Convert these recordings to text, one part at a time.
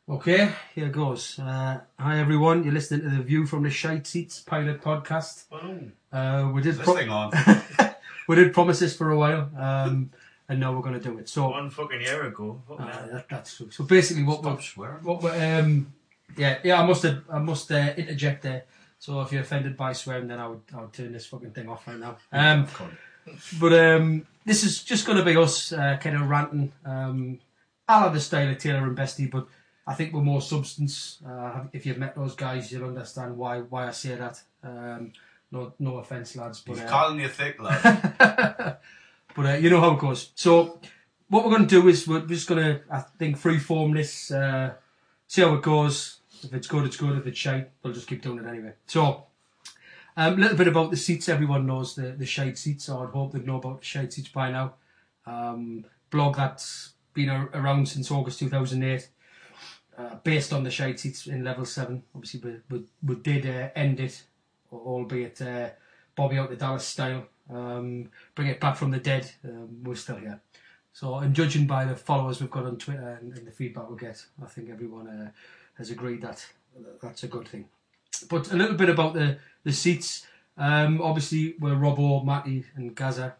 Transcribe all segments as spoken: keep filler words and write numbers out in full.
Okay, here goes. Uh, hi everyone, you're listening to the View from the Shite Seats pilot podcast. Hello. Uh, we did This pro- thing on. we did promise this for a while, um, and now we're going to do it. So One fucking year ago. Fuck uh, that. that, that's true. So basically, what Stop we're, swearing. what we're, um, yeah, yeah, I must have, I must uh, interject there. So if you're offended by swearing, then I would, I would turn this fucking thing off right now. Um, but um, this is just going to be us uh, kind of ranting. Um, I love the style of Taylor and Bestie, but I think with more substance. Uh, if you've met those guys, you'll understand why why I say that. Um, no no offence, lads. But, He's uh, calling you thick, lad. but uh, you know how it goes. So what we're going to do is we're just going to, I think, freeform this, uh, see how it goes. If it's good, it's good. If it's shite, we'll just keep doing it anyway. So um, a little bit about the seats. Everyone knows the, the shite seats, so I'd hope they know about the shite seats by now. Um, blog that's been a- around since August two thousand eight. Uh, based on the shite seats in level seven. Obviously, we, we, we did uh, end it, albeit uh, Bobby out the Dallas style. Um, bring it back from the dead. Um, we're still here. So, and judging by the followers we've got on Twitter and, and the feedback we get, I think everyone uh, has agreed that that's a good thing. But a little bit about the, the seats. Um, obviously, we're Robbo, Matty, and Gaza.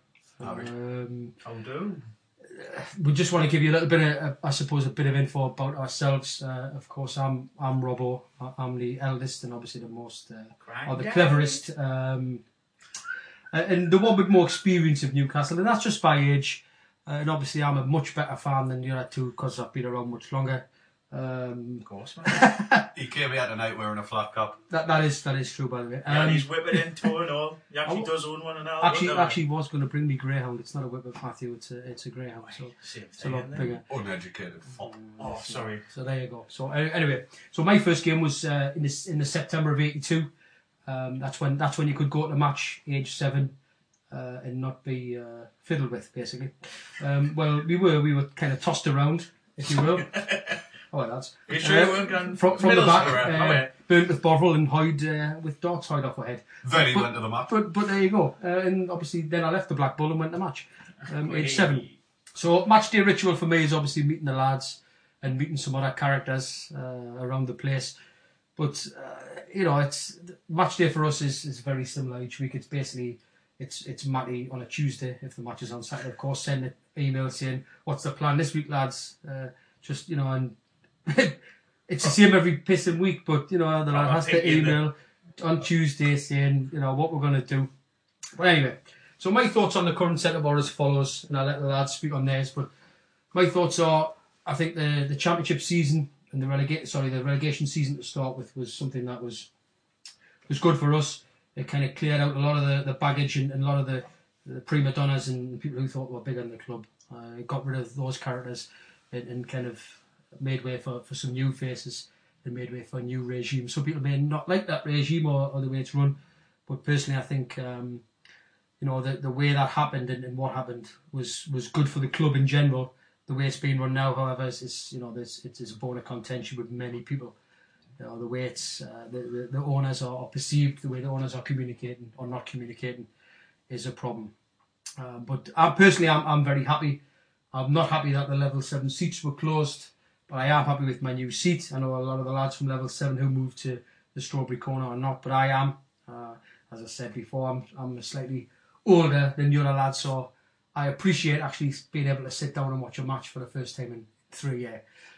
Um, I'll do. we just want to give you a little bit of, uh, I suppose, a bit of info about ourselves. Uh, of course, I'm I'm Robbo. I'm the eldest and obviously the most, uh, or the cleverest, um, and the one with more experience of Newcastle, and that's just by age. Uh, and obviously, I'm a much better fan than the other two because I've been around much longer. Um, Of course, man. He came here tonight wearing a flat cap. that that is that is true, by the way. Um, Yeah, he's whipping in toe and all. He actually I- does own one and all. actually, doesn't he? actually, was going to bring me greyhound. It's not a Whippet, Matthew. It's a it's a greyhound. So Same it's a thing, lot isn't it? bigger. Uneducated fuck. Oh, sorry. So there you go. So uh, anyway, so my first game was uh, in this in the September of eighty-two. Um, that's when that's when you could go to a match age seven uh, and not be uh, fiddled with, basically. Um, well, we were we were kind of tossed around, if you will. Oh, well, that's Are you sure uh, you weren't going from, from the middle back. school, right? Uh, Oh, yeah. burnt with Bovril and Hoyd uh, with darts Hoyd off our head. Then he But- went to the match. But but there you go. Uh, and obviously then I left the Black Bull and went to match, um, age seven. Hey. So match day ritual for me is obviously meeting the lads and meeting some other characters uh, around the place. But uh, you know, it's match day for us is, is very similar each week. It's basically it's it's Matty on a Tuesday if the match is on Saturday. Of course, send an email saying what's the plan this week, lads. Uh, just you know, and it's the same every pissing week. But you know, the lad I has think to in the- email on Tuesday saying you know what we're going to do. But anyway. So my thoughts on the current setup are as follows, and I'll let the lads speak on theirs. But my thoughts are, I think the, the championship season and the relegate sorry the relegation season to start with was something that was was good for us. It kind of cleared out a lot of the, the baggage and, and a lot of the, the prima donnas and people who thought were bigger than the club. Uh, it got rid of those characters and, and kind of made way for, for some new faces and made way for a new regime. Some people may not like that regime or, or the way it's run, but personally I think. Um, You know, the, the way that happened and, and what happened was, was good for the club in general. The way it's being run now, however, is, is you know, there's, it's, it's a bone of contention with many people. You know, the way it's, uh, the, the, the owners are, are perceived, the way the owners are communicating or not communicating is a problem. Um, but I, personally, I'm, I'm very happy. I'm not happy that the level seven seats were closed, but I am happy with my new seat. I know a lot of the lads from level seven who moved to the Strawberry Corner are not, but I am. Uh, as I said before, I'm, I'm a slightly older than the other lads, so I appreciate actually being able to sit down and watch a match for the first time in three years.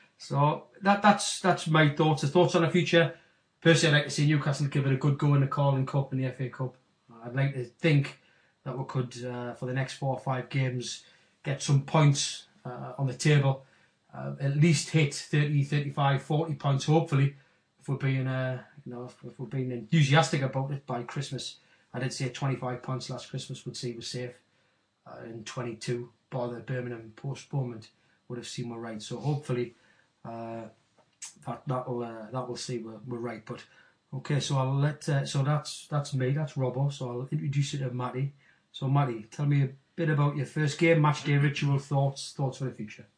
So that that's that's my thoughts. The thoughts on the future. Personally, I'd like to see Newcastle give it a good go in the Carling Cup and the F A Cup. I'd like to think that we could, uh, for the next four or five games, get some points uh, on the table. Uh, at least hit thirty, thirty-five, forty points, hopefully, if we're being, uh, you know, if, if we're being enthusiastic about it by Christmas. I did say twenty-five points last Christmas would see was safe. Uh, and twenty-two, by the Birmingham postponement, would have seen we're right. So hopefully uh, that that will uh, that will see we're, we're right. But okay, so I'll let uh, so that's that's me, that's Robbo. So I'll introduce you to Matty. So Matty, tell me a bit about your first game, match day ritual, thoughts, thoughts for the future.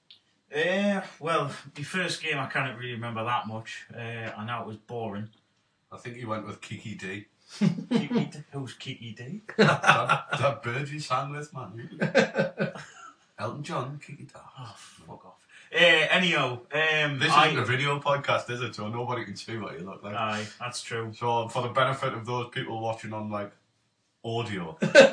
Uh, well, the first game I can't really remember that much. Uh, I know it was boring. I think he went with Kiki D. Kiki D? Who's Kiki D? that, that bird you sang with, man. Elton John, Kiki D. Oh, fuck off. Uh, anyhow, um, This I, isn't a video podcast, is it? So nobody can see what you look like. Aye, that's true. So for the benefit of those people watching on like audio,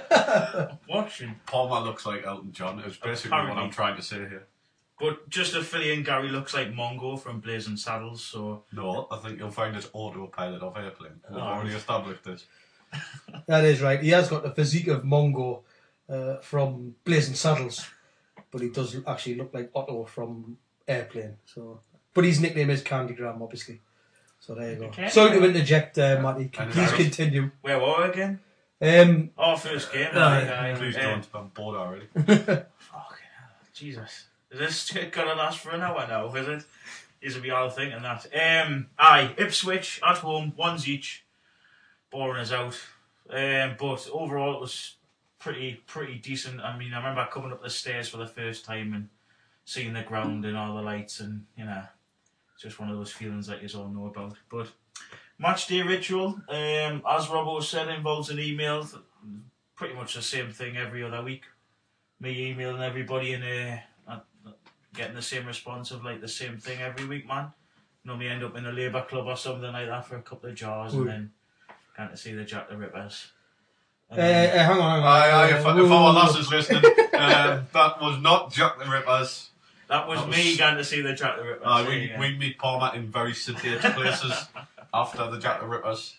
Watching. Palmer looks like Elton John. Is basically Apparently. what I'm trying to say here. But just to fill you in, Gary looks like Mongo from Blazing Saddles, so... No, I think you'll find it's autopilot of airplane. We've Oh. already established this. That is right. He has got the physique of Mongo uh, from Blazing Saddles, but he does actually look like Otto from Airplane. So, but his nickname is Candygram, obviously. So there you go. Okay. Sorry to interject, uh, Matty. And Please Gary. continue. Where were we again? Um, Oh, first game. Aye. Aye, aye. Please Uh, don't. I'm bored already. Fucking hell, Jesus. Is this gonna last for an hour now, is it? Is we all thinking that. Um, aye, Ipswich at home, ones each. Boring us out. Um, but overall it was pretty pretty decent. I mean, I remember coming up the stairs for the first time and seeing the ground and all the lights, and, you know, it's just one of those feelings that you all know about. But match day ritual, um, as Robbo said, involves an email. Pretty much the same thing every other week. Me emailing everybody and uh, getting the same response of like the same thing every week, man. You know, me end up in a labour club or something like that for a couple of jars Ooh. and then going to see the Jack the Rippers. uh, uh, hang on, hang on. Aye, aye, if, Uh, if whoa, our whoa, lass is listening, um, that was not Jack the Rippers. that was that was- me going to see the Jack the Rippers. Uh, There we, you go. we meet Palmer in very sedate places after the Jack the Rippers.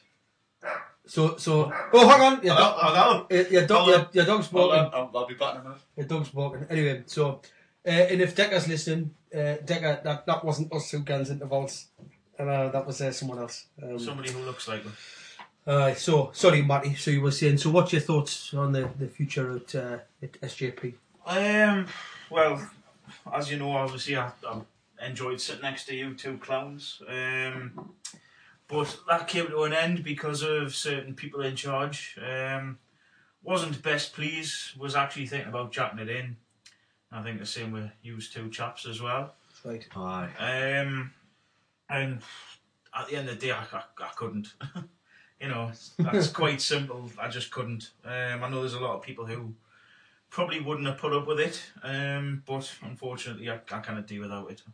So, so, oh, hang on. Your, Hello, dog, hello. your, your, dog, Hold your, on. your dog's Hold walking. on, I'll, I'll be back in a minute. Your dog's walking. Anyway, so, uh, and if Decker's listening, uh, Decker, that, that wasn't us two guns into vaults. And uh, that was uh, someone else. Um, Somebody who looks like them. Uh, so, sorry, Matty. So you were saying. So, what's your thoughts on the, the future at, uh, at S J P? Um, well, as you know, obviously I, I enjoyed sitting next to you two clowns. Um, but that came to an end because of certain people in charge. Um, wasn't best pleased. Was actually thinking about jacking it in. I think the same with you two chaps as well. Right. Aye. Um, and at the end of the day, I, I, I couldn't. You know, that's quite simple. I just couldn't. Um, I know there's a lot of people who probably wouldn't have put up with it, um, but unfortunately, I, I cannot do without it.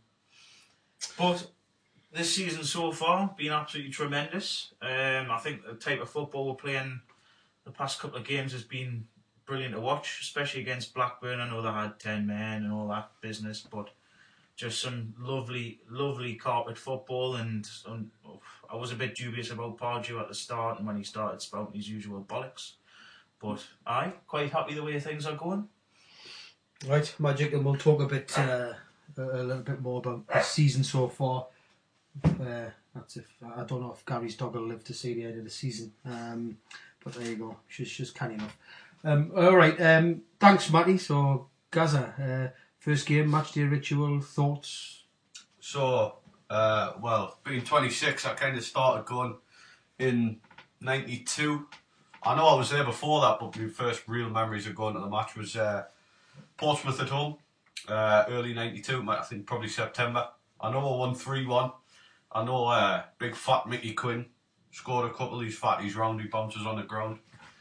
But this season so far been absolutely tremendous. Um, I think the type of football we're playing the past couple of games has been brilliant to watch, especially against Blackburn. I know they had ten men and all that business, but just some lovely, lovely carpet football. And um, I was a bit dubious about Pardew at the start and when he started spouting his usual bollocks. But I quite happy the way things are going. Right, Magic, and we'll talk a bit, uh, a a little bit more about the season so far. Uh, that's if I don't know if Gary's dog will live to see the end of the season. Um, but there you go. She's she's canny enough. Um, all right. Um, thanks, Matty. So Gaza, uh, first game, match day ritual, thoughts. So, uh, well, being twenty-six, I kind of started going in ninety-two. I know I was there before that, but my first real memories of going to the match was uh, Portsmouth at home, uh, early ninety-two, I think probably September. I know I won three one. I know uh, big fat Mickey Quinn scored a couple of these fatties roundy bouncers on the ground.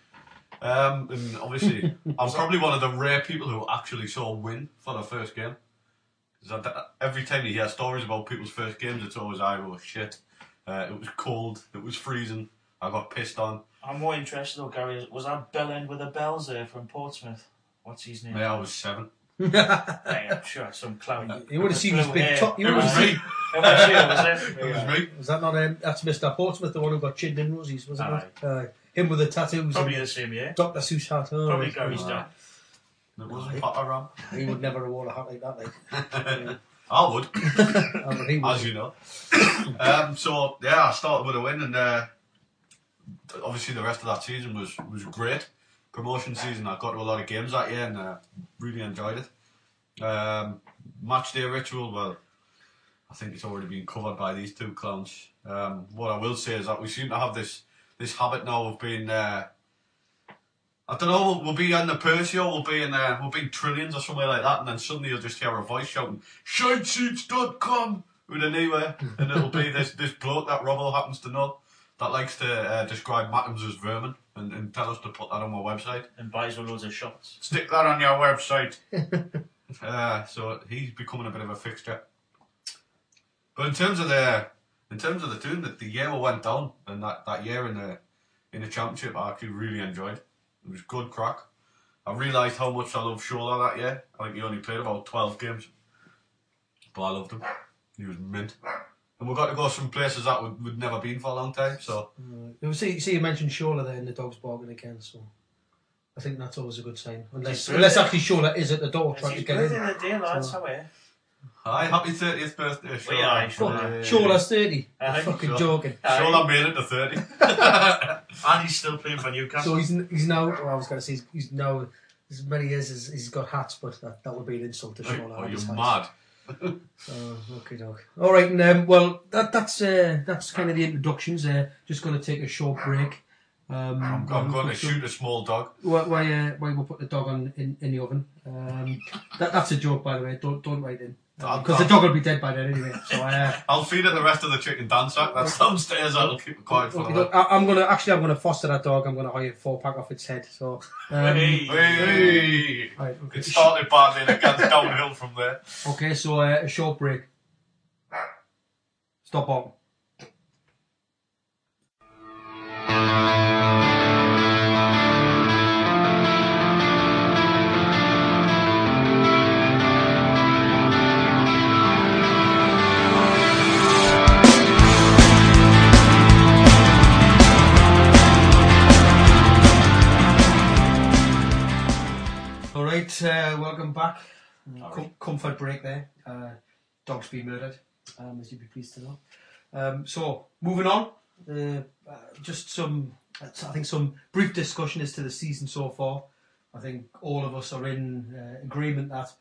Um, and obviously, I'm probably one of the rare people who actually saw a win for the first game. Because every time you hear stories about people's first games, it's always, I was shit. Uh, it was cold, it was freezing, I got pissed on. I'm more interested though, Gary. Was that Bell End with the Bells there from Portsmouth? What's his name? Yeah, I was seven. Yeah, I'm sure some clown. You would have seen his Blue big hair. top. You It would was have seen. me. It was you, was it? It was Yeah. me. Was that not um, that's Mister Portsmouth, the one who got chinned in Rosie's, was it? Aye. not? Uh, him with the tattoos. Probably and the same year. Doctor Seuss hat. Oh, Probably right. Gary's Aye. dad. It wasn't Papa Ram. He would never have worn a hat like that. Like, yeah. I would, Uh, but he would. as you know. um, so, yeah, I started with a win, and uh, obviously the rest of that season was, was great. Promotion season, I got to a lot of games that year and uh, really enjoyed it. Um, match day ritual, well, I think it's already been covered by these two clowns. Um, what I will say is that we seem to have this this habit now of being, uh, I don't know, we'll, we'll be in the Persio, we'll be in uh, we'll be in Trillions or somewhere like that, and then suddenly you'll just hear a voice shouting, shite seats dot com with an anywhere, and it'll be this, this bloke that Robbo happens to know that likes to uh, describe Matthews as vermin and, and tell us to put that on my website. And buys all loads of shots. Stick that on your website. Uh, so he's becoming a bit of a fixture. But in terms of the in terms of the tune, that the year we went down and that, that year in the in the championship, I actually really enjoyed. It was good crack. I realised how much I loved Shola that year. I think he only played about twelve games, but I loved him. He was mint. And we got to go some places that we'd, we'd never been for a long time. So right. See, see, you mentioned Shola there, and the dog's barking again. So I think that's always a good sign. Unless, unless actually Shola is at the door trying to get in. in the day, lads. So, how are you? hi, happy thirtieth birthday, Shola. We are, Fuck, Shola. Shola's thirty. Aye. Fucking Sure. joking. Shola made it to thirty. And he's still playing for Newcastle. So he's he's now. Well, I was going to say he's, he's now as many years as he's got hats, but that, that would be an insult to Shola. Oh, at his you're height. mad. Oh, okay, dog. All right, and um, well, that that's uh, that's kind of the introductions. Uh, just going to take a short break. Um, I'm, while I'm we going to put some- shoot a small dog. Why why, uh, why we'll put the dog on in, in the oven? Um, that that's a joke, by the way. Don't don't write in because the dog will be dead by then anyway. So uh, I'll feed it the rest of the chicken dance sack that's downstairs. That'll keep it quiet for okay, a look, while. I, I'm gonna actually I'm gonna foster that dog. I'm gonna hire a four pack off its head. So um, Hey. Hey! right, okay. It started badly and it gets downhill from there. Okay, so uh, a short break. Stop on. All right, uh, welcome back. Com- comfort break there. Uh, dog's been murdered, um, as you'd be pleased to know. Um, so, moving on, uh, uh, just some, I think some brief discussion as to the season so far. I think all of us are in uh, agreement that,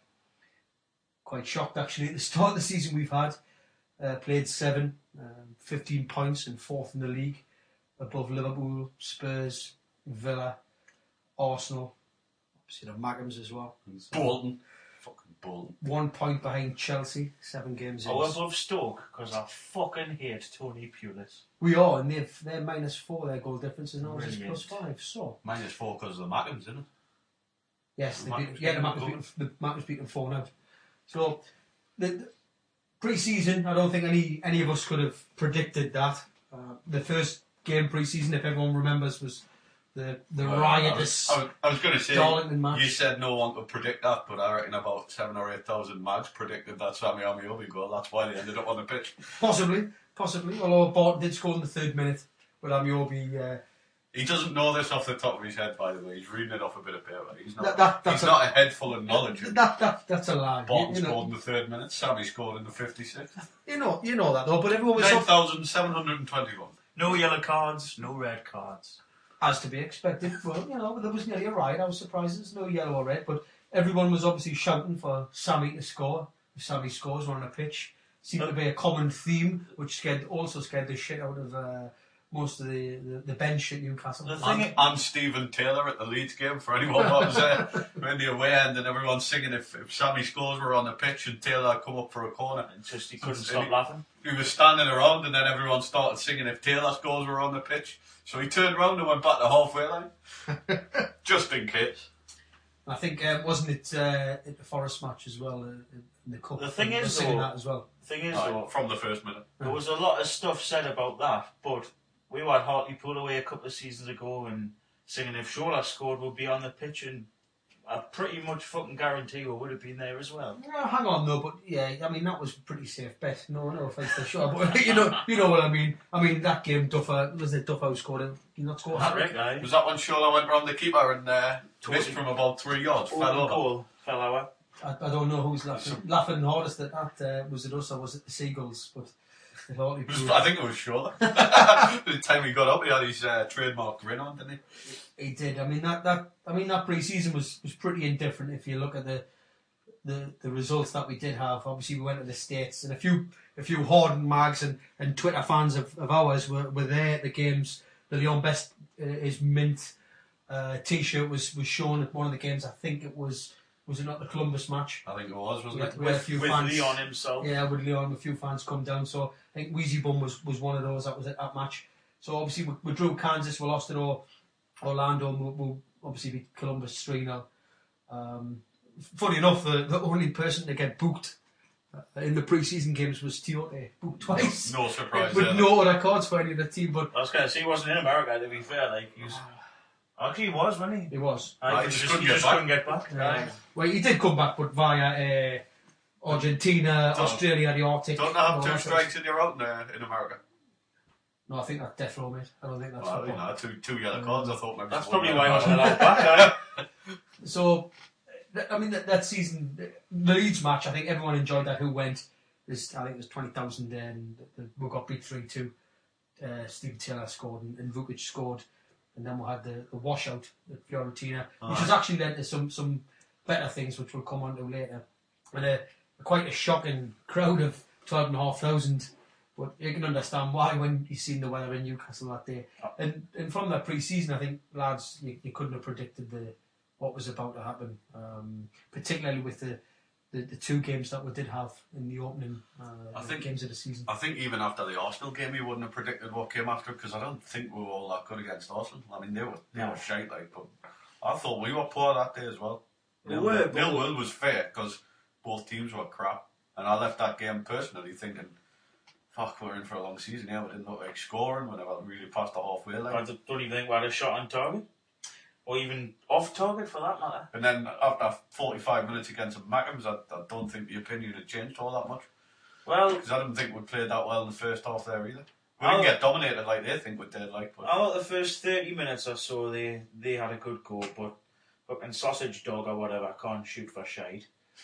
quite shocked actually, at the start of the season we've had, uh, played seven, um, fifteen points and fourth in the league, above Liverpool, Spurs, Villa, Arsenal, obviously the Magnums as well. Bolton. Fucking Bolton. One point behind Chelsea, seven games in. Oh, above Stoke, because I fucking hate Tony Pulis. We are, and they've, they're minus four, their goal difference is now just Brilliant. plus five. So, Minus four because of the Mackens, isn't it? yes, The they beat, Magnums yeah, the beat Magnums them beat them, the Magnums beat them four now. So, the, the pre-season, I don't think any any of us could have predicted that. Uh, the first game pre-season, if everyone remembers, was the the Well, riotous I was, I was, was going to say, Darlington match. you said no one could predict that, but I reckon about seven or eight thousand mags predicted that Sammy Amiobi goal. That's why they ended up on the pitch. Possibly, possibly. Although Barton did score in the third minute, but Amiobi. Uh, He doesn't know this off the top of his head, by the way. He's reading it off a bit of paper. He's not, That- that- that's he's a- not a head full of knowledge. that that that's a lie. Bolton You, you know, scored in the third minute. Sammy scored in the fifty-sixth. you know, you know that though. But everyone was nine up, thousand seven hundred twenty-one. No yellow cards, no red cards. as to be expected. Well, you know, there was nearly a riot. I was surprised there's no yellow or red, but everyone was obviously shouting for Sammy to score. If Sammy scores, we're on a pitch. Seemed to be a common theme, which scared also scared the shit out of uh, most of the, the, the bench at Newcastle. The thing And, and Stephen Taylor at the Leeds game, for anyone that was there in the away end, and everyone singing if, if Sammy scores, we're on the pitch, and Taylor had come up for a corner. And just he couldn't And stop he- laughing. He was standing around, and then everyone started singing if Taylor scores, we're on the pitch. So he turned around and went back to halfway line, just in case. I think uh, wasn't it uh, at the Forest match as well uh, in the cup? The thing They were is, singing though- that as well. Thing is, Aye, though, from the first minute. there was a lot of stuff said about that, but we had Hartlepool away a couple of seasons ago and singing if Shola scored, we'll be on the pitch, and I pretty much fucking guarantee we would have been there as well. Well, hang on though, but yeah, I mean that was a pretty safe bet. No, no offence to Shaw, but you know, you know what I mean. I mean that game, Duffer was it Duffer who scored it? He not scored hat trick. Aye. Was that when Shola went round the keeper and uh, missed from about three yards? Fell Open over. goal, fell out. I, I don't know who's laughing, laughing hardest at that. Uh, was it us or was it the Seagulls? But it It was- Hartlepool, I think it was Shola. By the time he got up, he had his uh, trademark grin on, didn't he? he did. I mean that, that I mean that pre-season was, was pretty indifferent if you look at the, the the results that we did have. Obviously we went to the States and a few a few hardened mags and, and Twitter fans of, of ours were, were there at the games. The Leon Best uh, is mint uh, t-shirt was, was shown at one of the games. I think it was was it not the Columbus match? I think it was, wasn't Yeah, it? we had a With, few with fans. Leon himself. Yeah, with Leon, a few fans come down. So I think Wheezy Bum was, was one of those that was at that match. So obviously we, we drew Kansas, we lost it all. Orlando, and we'll, we'll obviously beat Columbus three nil. Um, funny enough, the, the only person to get booked uh, in the pre-season games was Tiote, booked twice. No surprise With there. no other cards for any of the team, but I was going to say he wasn't in America, to be fair. Like, he was... Actually, he was, wasn't he? he was. I Right, he he just, couldn't he get just back. couldn't get back. Uh, well, he did come back, but via uh, Argentina, Don't- Australia, the Arctic. Don't they have all two that strikes and you're out in, uh, in America? No, I think that's death row, mate. I don't think that's Well, you football. know, two, two yellow cards, I thought maybe... That's one probably yellow why he card. wasn't allowed back. Uh, So, th- I mean, that, that season, the Leeds match, I think everyone enjoyed that who went. There's, I think it was twenty thousand there, and the, the, we got beat three two. Uh, Steve Taylor scored, and, and Vukic scored. And then we had the, the washout at Fiorentina, which has actually led to some, some better things, which we'll come on to later. And a, quite a shocking crowd of twelve thousand five hundred. But you can understand why when you've seen the weather in Newcastle that day. And and from that pre-season, I think, lads, you, you couldn't have predicted the what was about to happen, um, particularly with the, the, the two games that we did have in the opening uh, I think- games of the season. I think even after the Arsenal game, you wouldn't have predicted what came after, because I don't think we were all that good against Arsenal. I mean, they were they No. were shite, like, but I thought we were poor that day as well. We Nil- were, but- Nil Will was fair because both teams were crap, and I left that game personally thinking, "Fuck, we're in for a long season here. We didn't look like scoring. We never really passed the halfway I line." don't even think we had a shot on target. Or even off target, for that matter. And then after forty-five minutes against the Mackems, I, I don't think the opinion had changed all that much, Well, because I didn't think we played that well in the first half there either. We I'll- didn't get dominated like they think we did, like. But out of the first thirty minutes or so, they, they had a good go, but fucking sausage dog or whatever can't shoot for shite.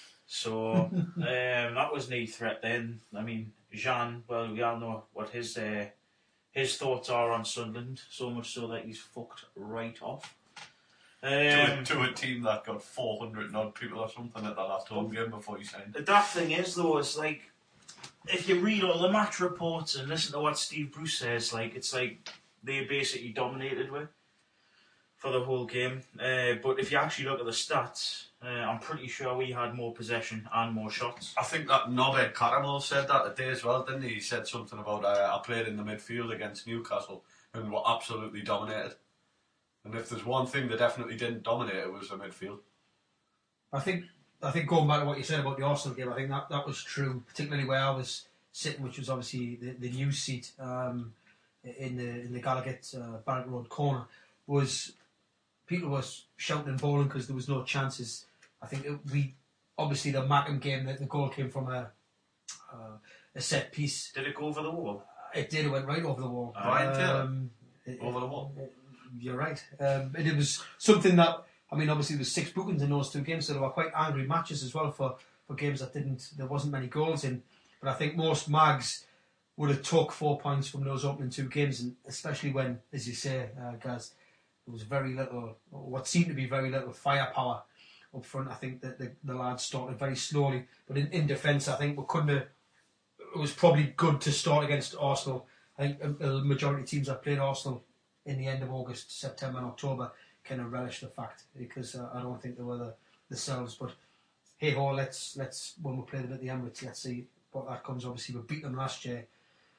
So, um, that was no threat then. I mean, Jean, well, we all know what his uh, his thoughts are on Sunderland, so much so that he's fucked right off. to, a, Um, to a team that got four hundred and odd people or something at the last home game before he signed. the daft thing is, though, it's like, if you read all the match reports and listen to what Steve Bruce says, like, it's like they basically dominated with for the whole game. Uh, but if you actually look at the stats, uh, I'm pretty sure we had more possession and more shots. I think that Nobed Caramel said that today as well, didn't he? He said something about uh, I played in the midfield against Newcastle and were absolutely dominated. And if there's one thing they definitely didn't dominate, it was the midfield. I think I think going back to what you said about the Arsenal game, I think that, that was true, particularly where I was sitting, which was obviously the, the news seat um, in the in the Gallagher uh, Barrack Road corner. Was people were shouting and bawling because there was no chances. I think it, we obviously the Mackham game, the, the goal came from a uh, a set piece. Did it go over the wall? It did. It went right over the wall. Brian Taylor? Um, it- Over the wall. it- You're right. Um, and it was something that, I mean, obviously there was six bookings in those two games, so there were quite angry matches as well for, for games that didn't, there wasn't many goals in. But I think most mags would have took four points from those opening two games, and especially when, as you say, uh, Gaz, there was very little, what seemed to be very little firepower up front. I think that the, the lads started very slowly, but in, in defence, I think we couldn't have, it was probably good to start against Arsenal. I think a, a majority of teams that played Arsenal in the end of August, September and October kind of relish the fact, because uh, I don't think they were the, themselves. But hey ho, let's let's when we play them at the Emirates, let's see what that comes. Obviously, we beat them last year.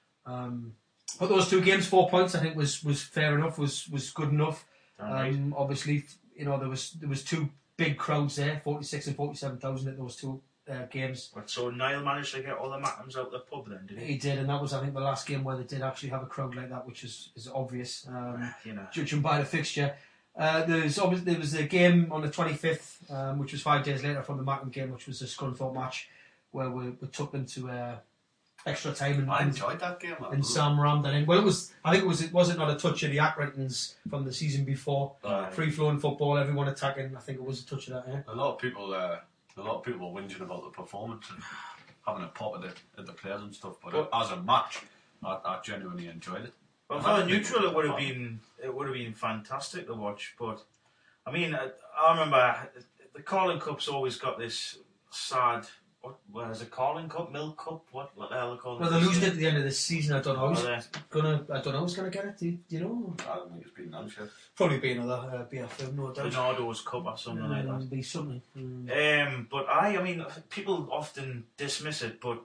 Um, but those two games, four points, I think was was fair enough. Was was good enough. Damn right. Um, obviously, you know there was there was two big crowds there, forty six and forty seven thousand at those two uh, games. But so Niall managed to get all the Mackems out the pub then, did he? He did, and that was I think the last game where they did actually have a crowd like that, which is is obvious. Um, You know. judging by the fixture. Uh, there's obviously there was a game on the twenty-fifth, um, which was five days later from the Macklin game, which was a Scunthorpe match, where we, we took them to uh, extra time, and, I and, enjoyed that game. and Sam rammed that in. Well, it was I think it was it wasn't not a touch of the Accringtons from the season before. Aye. Free flowing football, everyone attacking. I think it was a touch of that. Yeah. A lot of people, uh, a lot of people were whinging about the performance and having a pop at the, at the players and stuff. But Well- as a match, I, I genuinely enjoyed it. Well, I for a think neutral, we it would have won. been it would have been fantastic to watch. But I mean, I, I remember the Carling Cup's always got this sad. What was it? Carling Cup, Milk Cup? What, what the hell they call it? Well, they're losing it at the end of this season. I don't know. Who's Are they? gonna? I don't know who's gonna get it. Do you, do you know? I don't think it's been announced yet. Probably be another uh, B F M, no doubt. Bernardo's Cup or something like Um, that. be something. Mm. Um, but I, I mean, people often dismiss it, but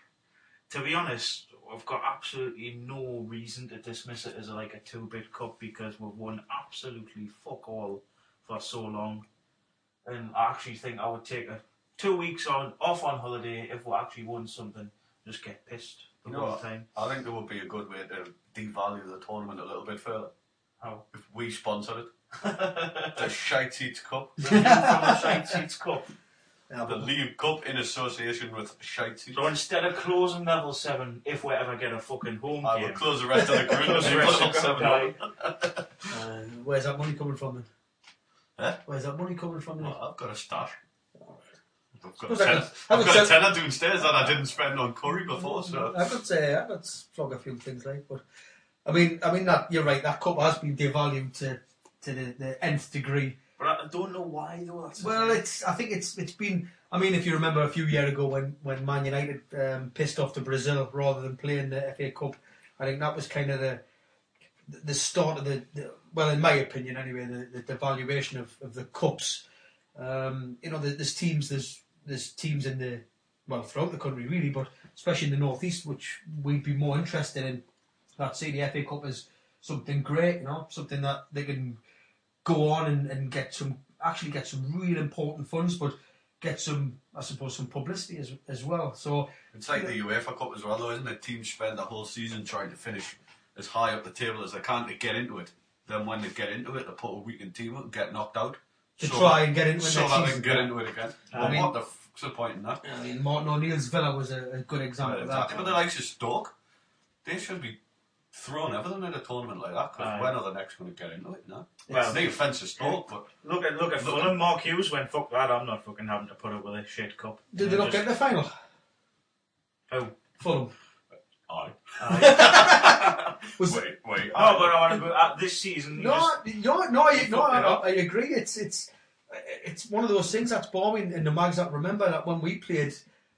to be honest, I've got absolutely no reason to dismiss it as like a two-bit cup because we've won absolutely fuck all for so long. and I actually think I would take a two weeks on off on holiday if we actually won something. Just get pissed the You know whole what? time. I think there would be a good way to devalue the tournament a little bit further. How? If we sponsored it. The Shite Seats Cup. The view from the Shite Seats Cup. Yeah, The but League Cup in association with Shite Seats. So instead of closing level seven, if we ever get a fucking home I game, will close the rest of the group. close the rest of the Seven group, up. uh, where's that money coming from then? Eh? Where's that money coming from then? Well, I've got a stash. I've got, a, Suppose I ten, could- I I've could got a sell- tenner downstairs that I didn't spend on curry before, so. I could say I could flog a few things like, but I mean, I mean that you're right. That cup has been devalued to to the, the nth degree. but I don't know why though. That's the Well, thing. it's I think it's it's been. I mean, if you remember a few years ago when when Man United um, pissed off to Brazil rather than playing the F A Cup, I think that was kind of the the start of the, the well, in my opinion anyway, the, the devaluation of, of the cups. Um, you know, the, there's teams, there's there's teams in the well throughout the country really, but especially in the northeast, which we'd be more interested in. That see the F A Cup as something great, you know, something that they can go on and, and get some actually get some real important funds, but get some, I suppose, some publicity as as well. So It's like the UEFA Cup as well, though, isn't it? Teams spend the whole season trying to finish as high up the table as they can to get into it. Then when they get into it, they put a weakened team up and get knocked out. to so try that, and get into it so next that they season. can get into it again. I Well, mean- what the fuck's the point in that? I mean, Martin O'Neill's Villa was a, a good example of Exactly. that. But the likes of Stoke, they should be throwing everything at a tournament like that, because Aye. when are they next going to get into it? No. Well, No offence to Stoke, but look at look at Look- Fulham. Mark Hughes went, fuck that. I'm not fucking having to put up with a shit cup. Did they not get in the final? Oh, Fulham. aye. Was Wait, wait. oh, but I want to go uh, this season. he no, just- no, no, I, no, fucked I, it up. I agree. It's it's it's one of those things that's boring in the mags that remember that when we played,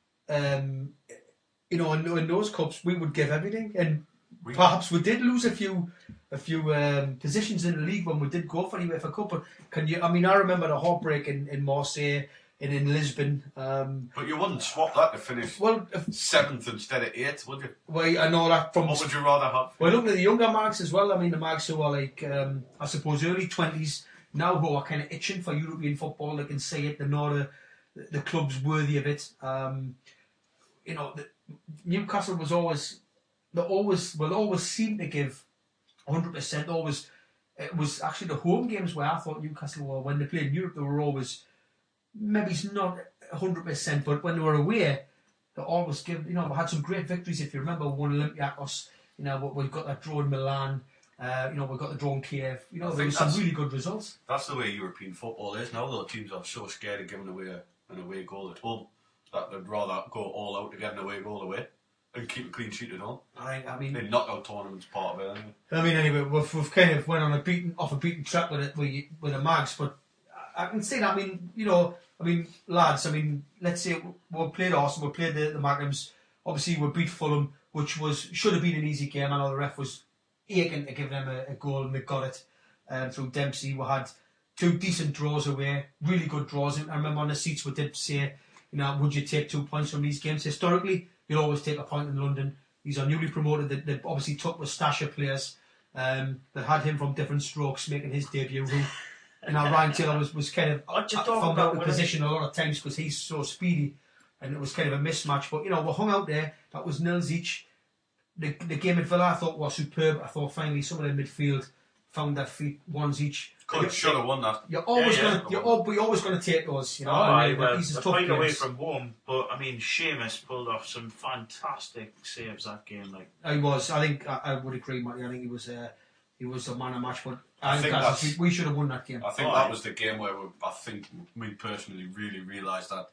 um, you know, in, in those cups we would give everything, and We- perhaps we did lose a few a few um, positions in the league when we did go for the UEFA Cup. But can you? I mean, I remember the heartbreak in, in Marseille and in Lisbon. Um, But you wouldn't swap that to finish well, if, seventh instead of eighth, would you? well, I know that from What would you rather have? Well, looking at the younger mags as well, I mean, the mags who are like, um, I suppose, early twenties now who are kind of itching for European football, they can see it, they know the, the club's worthy of it. Um, you know, the, Newcastle was always, they always, will always seem to give one hundred percent, always, it was actually the home games where I thought Newcastle were, when they played in Europe, they were always, maybe it's not one hundred percent, but when they were away, they always give, you know, we had some great victories. If you remember, we won Olympiacos, you know, we've got that draw in Milan, uh, you know, we've got the draw in Kiev, you know, I there think was some that's- really good results. That's the way European football is now, though. Teams are so scared of giving away a, an away goal at home that they'd rather go all out to get an away goal away and keep a clean sheet at home. I, I mean, The knockout tournament's part of it, anyway. I mean, anyway, we've, we've kind of went on a beaten, off a beaten track with it, with, with the mags, but I can say that, I mean, you know, I mean, lads, I mean, let's say we played Arsenal, we played the, the Magnums, obviously we beat Fulham, which was should have been an easy game. I know the ref was aching to give them a, a goal and they got it um, through Dempsey. We had two decent draws away, really good draws. I remember on the seats we did say, you know, would you take two points from these games? Historically, you'll always take a point in London. These are newly promoted. They, they obviously took the stash of players um, that had him from different strokes making his debut. Who, you know, Ryan Taylor was, was kind of What you talking found about out the with position a lot of times because he's so speedy, and it was kind of a mismatch. But you know, we hung out there. That was nils each. The the game at Villa I thought was superb. I thought finally someone in midfield found their feet, ones each. Could should have won that. You're always Yeah, yeah. gonna, you're, al- you're always going to take those. You know, Oh, I aye, mean, well, these are a tough point away games. from home, but I mean, Seamus pulled off some fantastic saves that game. Like, I was. I think I, I would agree, Matty. I think he was. Uh, he was a man of match, but I, I think think that's, that's- we, we should have won that game. I think Oh, that aye. was the game where we, I think me personally really realised that,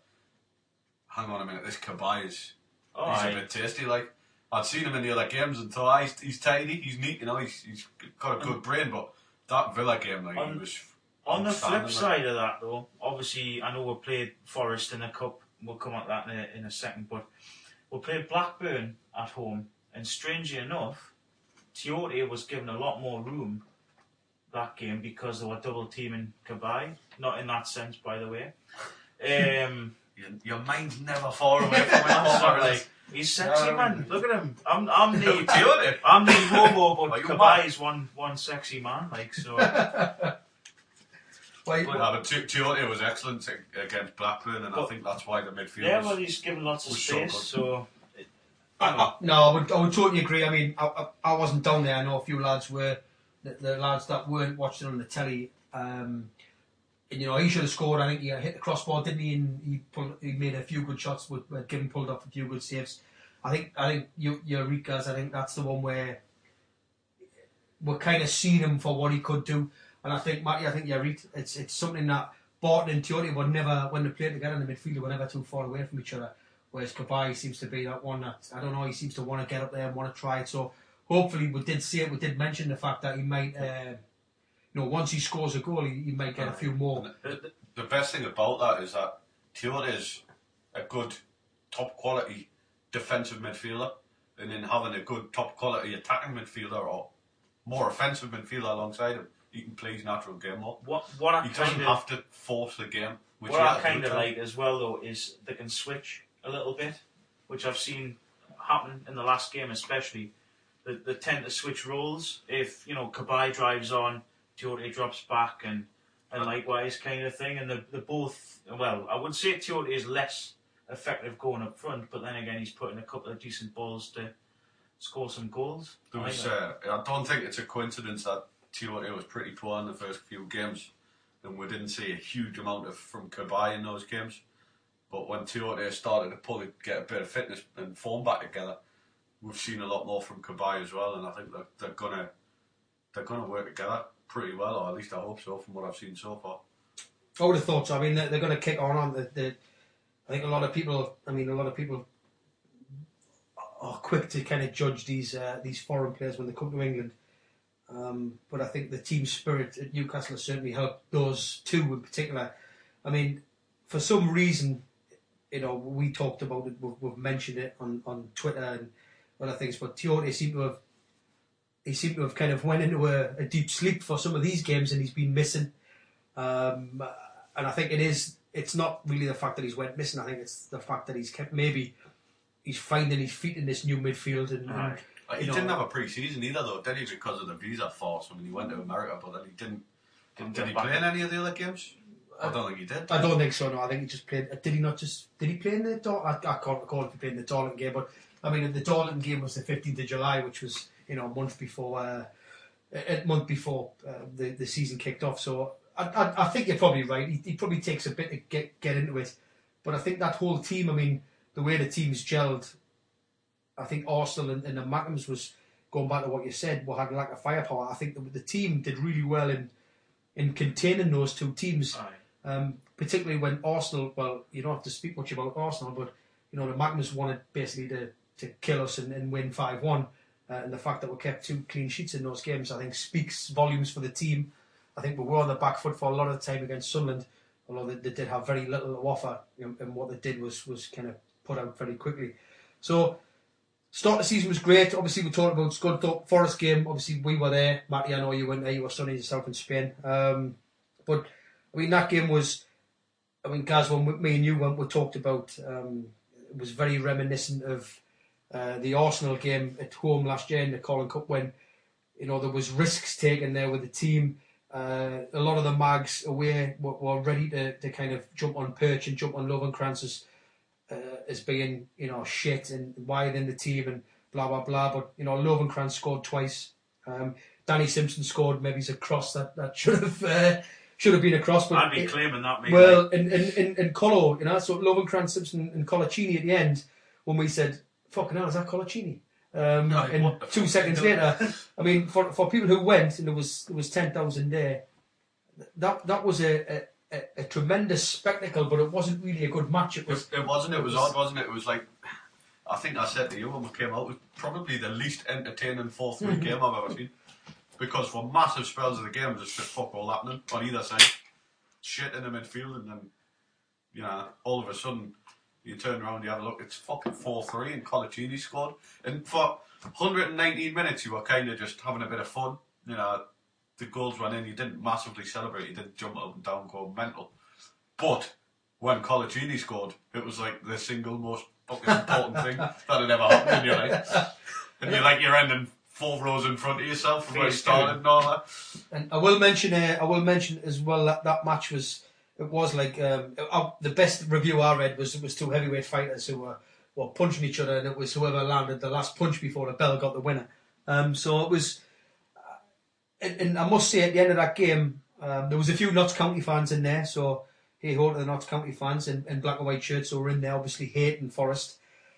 hang on a minute, this Kabay is oh, he's aye. a bit tasty. Like, I'd seen him in the other games and thought, ah, he's, he's tidy, he's neat, you know, he's, he's got a good brain, but that Villa game, like, On- he was On the outstanding, flip like. side of that, though, obviously, I know we played Forest in the Cup. We'll come at that in a, in a second. But we played Blackburn at home, and strangely enough, Tiote was given a lot more room that game because they were double teaming Kabay. Not in that sense, by the way. Um, Your, your mind's never far away from it. I'm sorry, Like, like, he's sexy, Um, man. Look at him. I'm, I'm you the, Tiote. I'm the homo, Are but you Kabay is one, one sexy man. Like so. Well, Why, But- Yeah, but T- Toyota was excellent against Blackburn, and I But- think that's why the midfield Yeah, was... well, he's given lots of was so space, good. so. it- I, you know, I, no, I would, I would totally agree. I mean, I, I, I wasn't down there. I know a few lads were, the, the lads that weren't watching on the telly. Um, and, you know, he should have scored. I think he hit the crossbar, didn't he? And he pulled, he made a few good shots, with, with given pulled off a few good saves. I think, I think Eu- Eureka's, I think that's the one where we're kind of seeing him for what he could do. And I think, Matty, I think you're right. It's, it's something that Barton and Toyota were never, when they played together in the midfield, they were never too far away from each other. Whereas Cabaye seems to be that one that, I don't know, he seems to want to get up there and want to try it. So hopefully we did see it, we did mention the fact that he might, uh, you know, once he scores a goal, he, he might get a few more. And the, the best thing about that is that Toyota is a good, top quality defensive midfielder, and in having a good, top quality attacking midfielder or more offensive midfielder alongside him, he can play his natural game more. what what I He doesn't kind have of to force the game. Which what he I has kind of to. like as well though is they can switch a little bit, which I've seen happen in the last game especially. They, they tend to switch roles. If you know Cabaye drives on, Toyota drops back, and and likewise kind of thing. And they're, they're both well. I would say Toyota is less effective going up front, but then again he's putting a couple of decent balls to score some goals. There I was, think uh, I don't think it's a coincidence that Toyota was pretty poor in the first few games, and we didn't see a huge amount of from Cabaye in those games. But when Toyota started to pull it, get a bit of fitness and form back together, we've seen a lot more from Cabaye as well, and I think that they're gonna they're gonna work together pretty well, or at least I hope so from what I've seen so far. I would have thought so. I mean, they're, they're going to kick on. on the, the, I think a lot of people, I mean, a lot of people are quick to kind of judge these uh, these foreign players when they come to England. Um, but I think the team spirit at Newcastle has certainly helped those two in particular. I mean, for some reason, you know, we talked about it, we've, we've mentioned it on, on Twitter and other things, but Toyota seemed to have he seemed to have kind of went into a, a deep sleep for some of these games, and he's been missing. Um, and I think it is. It's not really the fact that he's went missing. I think it's the fact that he's kept maybe he's finding his feet in this new midfield. And, and Aye. Like, he You know- didn't have a pre-season either, though, did he? Because of the visa force. I mean, he went to America, but then he didn't. Didn't Did get he back. play in any of the other games? I don't think he did. I don't think so. No, I think he just played. Did he not just? Did he play in the? Dor- I, I can't recall if he played in the Darlington game, but I mean, the Darlington game was the fifteenth of July, which was you know a month before uh, a month before uh, the the season kicked off. So I I, I think you're probably right. He, he probably takes a bit to get get into it, but I think that whole team. I mean, the way the teams gelled. I think Arsenal and, and the Mackems was going back to what you said. We had lack of firepower. I think the, the team did really well in in containing those two teams. Aye. Um, particularly when Arsenal, well, you don't have to speak much about Arsenal, but you know the Magnus wanted basically to, to kill us and, and win five one, uh, and the fact that we kept two clean sheets in those games, I think, speaks volumes for the team. I think we were on the back foot for a lot of the time against Sunderland, although they, they did have very little to offer, and, and what they did was was kind of put out very quickly. So. Start of the season was great. Obviously, we talked about Scunthorpe Forest game. Obviously, we were there. Matty, I know you weren't there. You were sunning yourself in Spain. Um, but I mean, that game was. I mean, Gaz, when me and you went, we talked about. Um, it was very reminiscent of uh, the Arsenal game at home last year in the Carling Cup, when you know there was risks taken there with the team. Uh, a lot of the mags away were, were ready to, to kind of jump on Perch and jump on Lovenkrantz's. Uh, as being, you know, shit and why in the team and blah blah blah. But you know, Lovenkrantz scored twice. Um, Danny Simpson scored. Maybe it's a cross that, that should have uh, should have been a cross. But I'd be it, claiming that, maybe. well, and and and, and Colo, you know, so Lovenkrantz, Simpson, and Colaccini at the end when we said, "Fucking hell, is that Colaccini?" Um, No, and what the two fuck seconds are you later, doing? I mean, for for people who went and there was there was ten thousand there, that that was a, a A, a tremendous spectacle, but it wasn't really a good match. It was. It, it wasn't. It was odd, wasn't it? It was like, I think I said to you when we came out, it was probably the least entertaining four three game I've ever seen. Because for massive spells of the game, there's just fuck all happening on either side. Shit in the midfield, and then, you know, all of a sudden, you turn around, you have a look, it's fucking four three, and Colaccini scored. And for one hundred nineteen minutes, you were kind of just having a bit of fun. You know, the goals went in, you didn't massively celebrate, you didn't jump up and down, go mental. But when Colaccini scored, it was like the single most fucking important thing that had ever happened in your life. And you're like, you're ending four rows in front of yourself from where you Face started down. and all that. And I will mention, uh, I will mention as well that that match was, it was like um, uh, the best review I read was it was two heavyweight fighters who were, were punching each other, and it was whoever landed the last punch before the bell got the winner. Um, so it was, uh, and, and I must say at the end of that game, um, there was a few Notts County fans in there. So hey ho to the Notts County fans in, in black and white shirts who were in there, obviously hating Forest.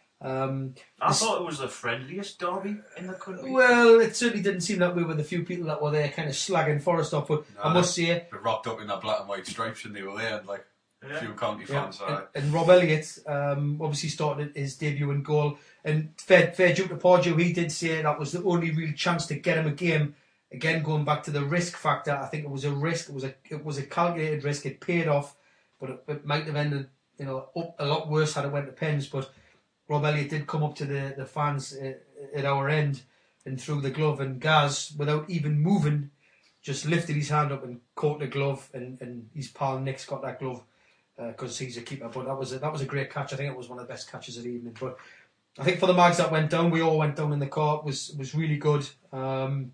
Um, I this- thought it was the friendliest derby in the country. Well, it certainly didn't seem that way with the few people that were there kind of slagging Forest off. But No, I must say, They rocked up in their black and white stripes and they were there, and like a Yeah. few county yeah, fans. and, aye. and Rob Elliott um, obviously started his debut in goal. And fair, fair due to Pardew, he did say that was the only real chance to get him a game. Again, going back to the risk factor, I think it was a risk. It was a it was a calculated risk. It paid off, but it, it might have ended, you know, up a lot worse had it went to pens. But Rob Elliott did come up to the, the fans uh, at our end and threw the glove, and Gaz, without even moving, just lifted his hand up and caught the glove, and, and his pal Nick's got that glove because uh, he's a keeper. But that was a, that was a great catch. I think it was one of the best catches of the evening. But I think for the Mags that went down, we all went down in the car. It was was really good. Um,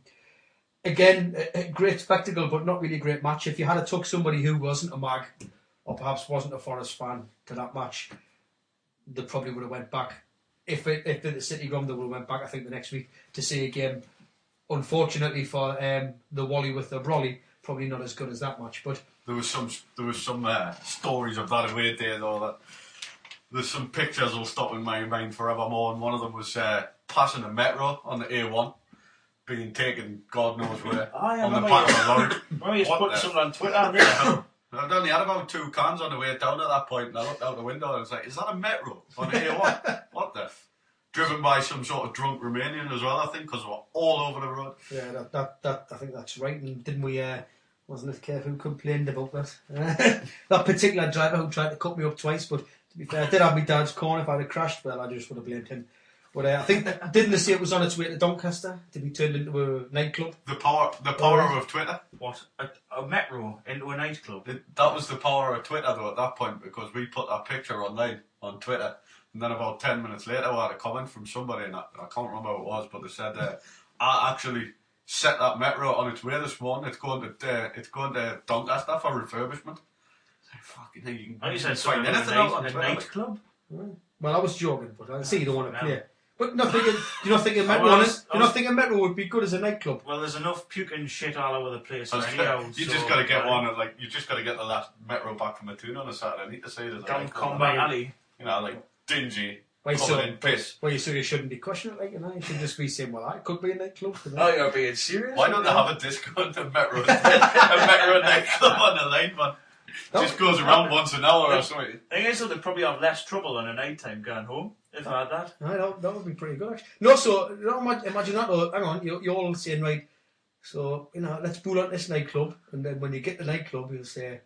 again, a, a great spectacle, but not really a great match. If you had to took somebody who wasn't a Mag, or perhaps wasn't a Forest fan, to that match, they probably would have went back. If it, if the City Ground, they would have went back, I think, the next week to see a game. Unfortunately for um, the Wally with the Brolly, probably not as good as that match. But There was some there was some uh, stories of that away day though. That there's some pictures will stop in my mind forevermore, and one of them was uh, passing a metro on the A one, being taken God knows where Aye, I on the remember back you- of a lorry. Remember you What put the- something on Twitter, yeah. I'd only had about two cans on the way down at that point, and I looked out the window and I was like, "Is that a metro on the A one? What the?" F-? Driven by some sort of drunk Romanian as well, I think, because they were all over the road. yeah, that, that, that I think that's right. And didn't we? Uh, wasn't it Kev who complained about that? That particular driver who tried to cut me up twice. But to be fair, I did have my dad's corner. If I'd have crashed, well, I just would have blamed him. But uh, I think that, didn't they say it was on its way to Doncaster to be turned into a nightclub? The power, the power Alright. of Twitter. What? A, a metro into a nightclub? It, that was the power of Twitter though at that point, because we put that picture online on Twitter, and then about ten minutes later we had a comment from somebody, and I, I can't remember who it was, but they said, uh, "I actually set that metro on its way this morning. It's going to uh, it's going to Doncaster for refurbishment." Like, fucking hell, you Oh, you can said find something about a, anything out on night, a Twitter. nightclub? Well, I was joking, but I see you don't want to No. play. But not thinking, you're not thinking Metro. well, I on was- it? I You're was- not thinking Metro would be good as a nightclub. Well, there's enough puking shit all over the place I was anyhow. gonna- you so, just got to get uh, one, and, like you just got to get the last metro back from a tune on a Saturday. I need to see it as a Down nightclub. Combat Alley. You know, like dingy, Why covered so? in piss. Well, you so you shouldn't be questioning it, like you know. You should just be saying, "Well, I could be a nightclub." You know? Oh, you're being serious? Why don't they have a discount to metro? a metro nightclub on the line, man. Just goes around once an hour or something. Thing is, though, they'd probably have less trouble on a night time going home if I had that. No, that, that would be pretty good, actually. No, so you know, imagine, imagine that. Though, hang on, you're, you're all saying, right, so, you know, let's pull out this nightclub, and then when you get to the nightclub, you'll say,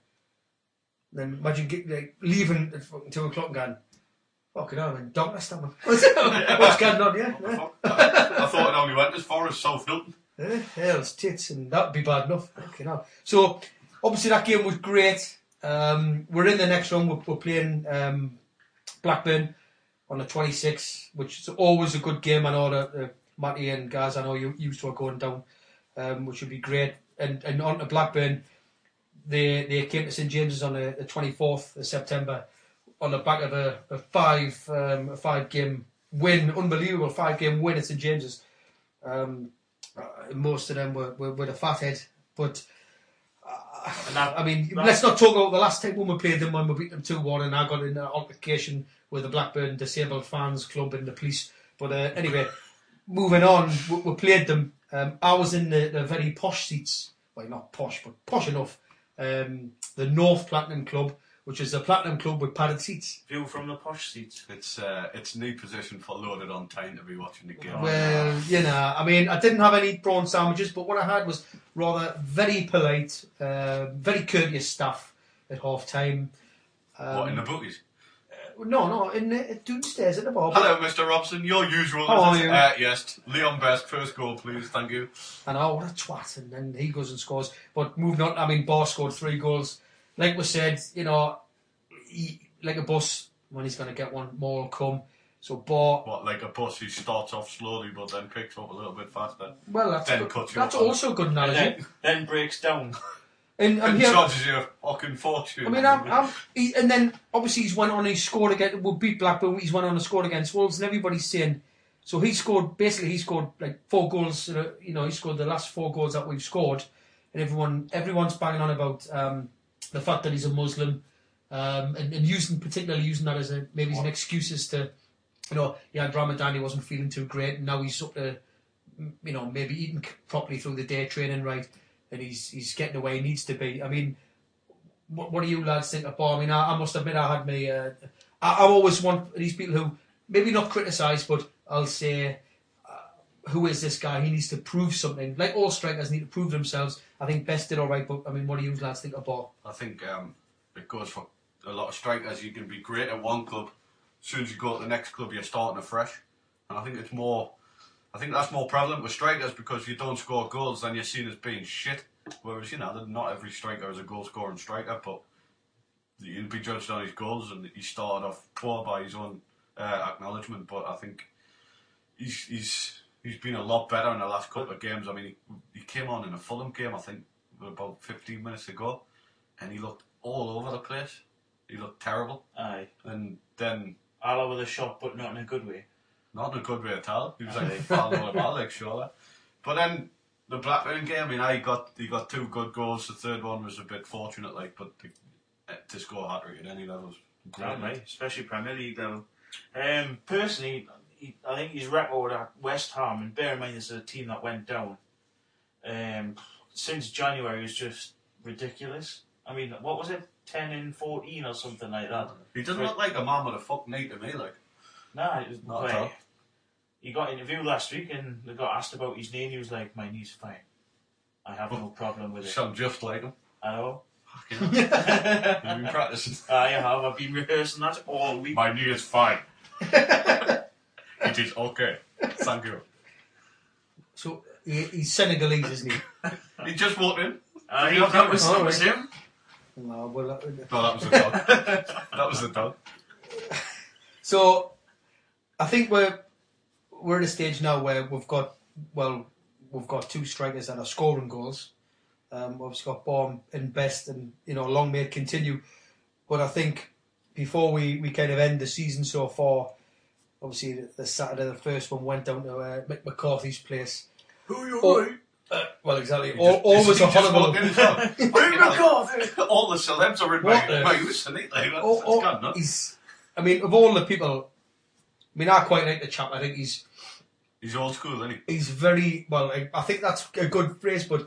then imagine get, like, leaving at fucking two o'clock and going, fucking hell, I'm in Doncaster, man. What's going on, yeah? yeah. I thought it only went as far as South Hilton. Eh, hell's tits, and that'd be bad enough. Fucking hell. So, obviously, that game was great. Um, we're in the next round, we're, we're playing um, Blackburn on the twenty-sixth, which is always a good game. I know that uh, Matty and Gaz, I know you used to are going down, um, which would be great. And and on to Blackburn, they they came to St James's on the, the twenty-fourth of September on the back of a, a five um, a five game win, unbelievable five game win at St James's. Um, uh, most of them were, were, were the fathead, but uh, And that- I mean, that- let's not talk about the last time when we played them when we beat them two one, and I got in an altercation with the Blackburn Disabled Fans Club and the police. But uh, anyway, moving on, we, we played them. Um, I was in the, the very posh seats, well, not posh, but posh enough. Um, the North Platinum Club, which is a platinum club with padded seats. View from the posh seats. It's uh, it's knee position for loaded on time to be watching the game. Well, you know, I mean, I didn't have any prawn sandwiches, but what I had was rather very polite, uh, very courteous staff at half time. Um, What in the bookies? No, no, in the, downstairs at the bar. Hello, Mister Robson. Your usual. How is are it? you? Uh, yes, Leon Best, first goal, please. Thank you. And oh, what a twat! And then he goes and scores. But moving on, I mean, Bar scored three goals. Like we said, you know, he, like a bus when he's going to get one, more will come. So Bar, What, like a bus who starts off slowly but then picks up a little bit faster? well, that's Then good, cuts you that's off. also a good And analogy. then, then breaks down. And, and And here, charges you a fucking fortune. I mean, I'm, I'm, he, and then obviously he's went on. He scored against. Well, beat Blackburn. He's went on and scored against Wolves, and everybody's saying. So he scored. Basically, he scored like four goals. uh, You know, he scored the last four goals that we've scored, and everyone, everyone's banging on about um, the fact that he's a Muslim, um, and, and using particularly using that as a maybe as an excuse as to, you know, he had Ramadan. He wasn't feeling too great, and now he's up to, you know, maybe eating properly through the day, training right, and he's he's getting the way he needs to be. I mean. What, what do you lads think of Bar? I mean, I, I must admit, I had me. Uh, I, I always want these people who maybe not criticise, but I'll say, uh, who is this guy? He needs to prove something. Like all strikers need to prove themselves. I think Best did all right, but I mean, what do you lads think of Bar? I think um, it goes for a lot of strikers. You can be great at one club. As soon as you go to the next club, you're starting afresh. And I think it's more. I think that's more prevalent with strikers because if you don't score goals, then you're seen as being shit. Whereas, you know, not every striker is a goal-scoring striker, but you'll be judged on his goals, and he started off poor by his own uh, acknowledgement. But I think he's he's he's been a lot better in the last couple of games. I mean, he, he came on in a Fulham game, I think, about fifteen minutes ago, and he looked all over the place. He looked terrible. Aye. And then, All over the shop, but not in a good way. not in a good way at all. He was like falling on the ball, like, surely. But then, the Blackburn game, I mean, I got he got two good goals. The third one was a bit fortunate, like, but the, to score a hat-trick at any level was great. Right, mate, especially Premier League level. Um, personally, he, I think his record at West Ham, and bear in mind this is a team that went down, um, since January is just ridiculous. I mean, what was it? ten and fourteen or something like that. He doesn't look like a man with a fuck knee to me, like. Nah, it was, Not wait, at all. he got interviewed last week and they got asked about his knee and he was like, my knee's fine. I have no problem with it. Sound just like him. I know. Fucking hell. You've been practicing. I have. I've been rehearsing that all week. My knee is fine. It is okay. Thank you. So he, he's Senegalese, isn't he? He just walked in. Uh, he, Yeah, that was, oh, that was right. him. No, well, uh, No, that was the dog. That was the dog. so I think we're we're at a stage now where we've got well, we've got two strikers that are scoring goals. Um, we've obviously got Baum and Best, and you know, long may it continue. But I think before we, we kind of end the season so far, obviously the, the Saturday, the first one went down to uh, Mick McCarthy's place. Who you Oh, right? Uh, well, exactly. He All, just- always he a just horrible. walked in as well. Fucking hell. All the celebs are in What my, the- my vicinity. Like, that's, Oh, that's oh, gone nuts. he's. I mean, of all the people, I mean, I quite like the chap. I think he's He's old school, isn't he? he's very well. I, I think that's a good phrase, but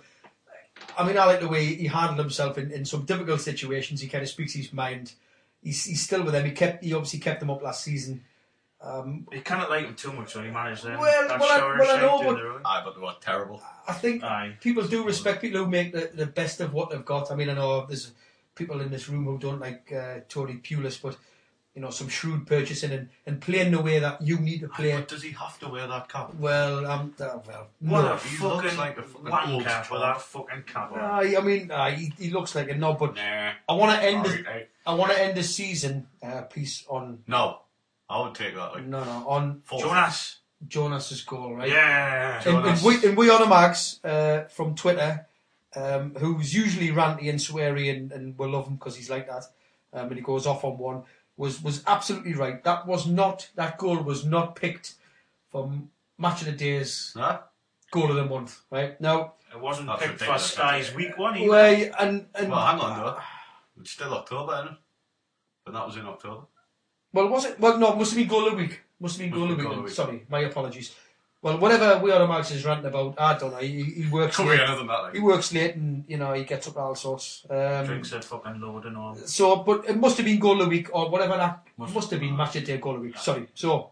I mean, I like the way he handled himself in, in some difficult situations. He kind of speaks his mind. He's, he's still with them. He kept. He obviously kept them up last season. Um, He kind of liked him too much when he managed them. Well, That well, I- shower well, I shite know, doing but- their own. Aye, but they were terrible. I think Aye. people do respect people who make the, the best of what they've got. I mean, I know there's people in this room who don't like uh, Tony Pulis, but you know, some shrewd purchasing and, and playing the way that you need to Aye, play. but does he have to wear that cap? Well, um, uh, well, What no. a he fucking looks like a fucking old wanker with twat. that fucking cap on. Aye, I mean, aye, he, he looks like a knob, but Nah. I want to end. Sorry, The, eh? I want to end the season uh, piece on No. I would take that. Like, no, no, on four. Jonas. Jonas's goal, right? Yeah. And, and Jonas. we and we on a Mags uh, from Twitter, um, who's usually ranty and sweary, and, and we love him because he's like that, um, and he goes off on one. Was was absolutely right. That was not that goal was not picked for Match of the Day's Nah? goal of the month. Right now, It wasn't That's picked for ridiculous, Sky's isn't it? week one either. well, and and Well, hang on, though. It's still October, isn't it? But that was in October. well, was it? Well, no, it must have been goal of the week. Must have been goal of the Goal of week. the Sorry, my apologies. Well, whatever we on a Mags is ranting about, I don't know. He, he works. Could be late. anything than that. Like. He works late, and you know he gets up to all sorts. Um, Drinks a fucking load and all. So, but it must have been goal of the week or whatever that Must must, have have been been. match of the day goal of the week. Sorry. So,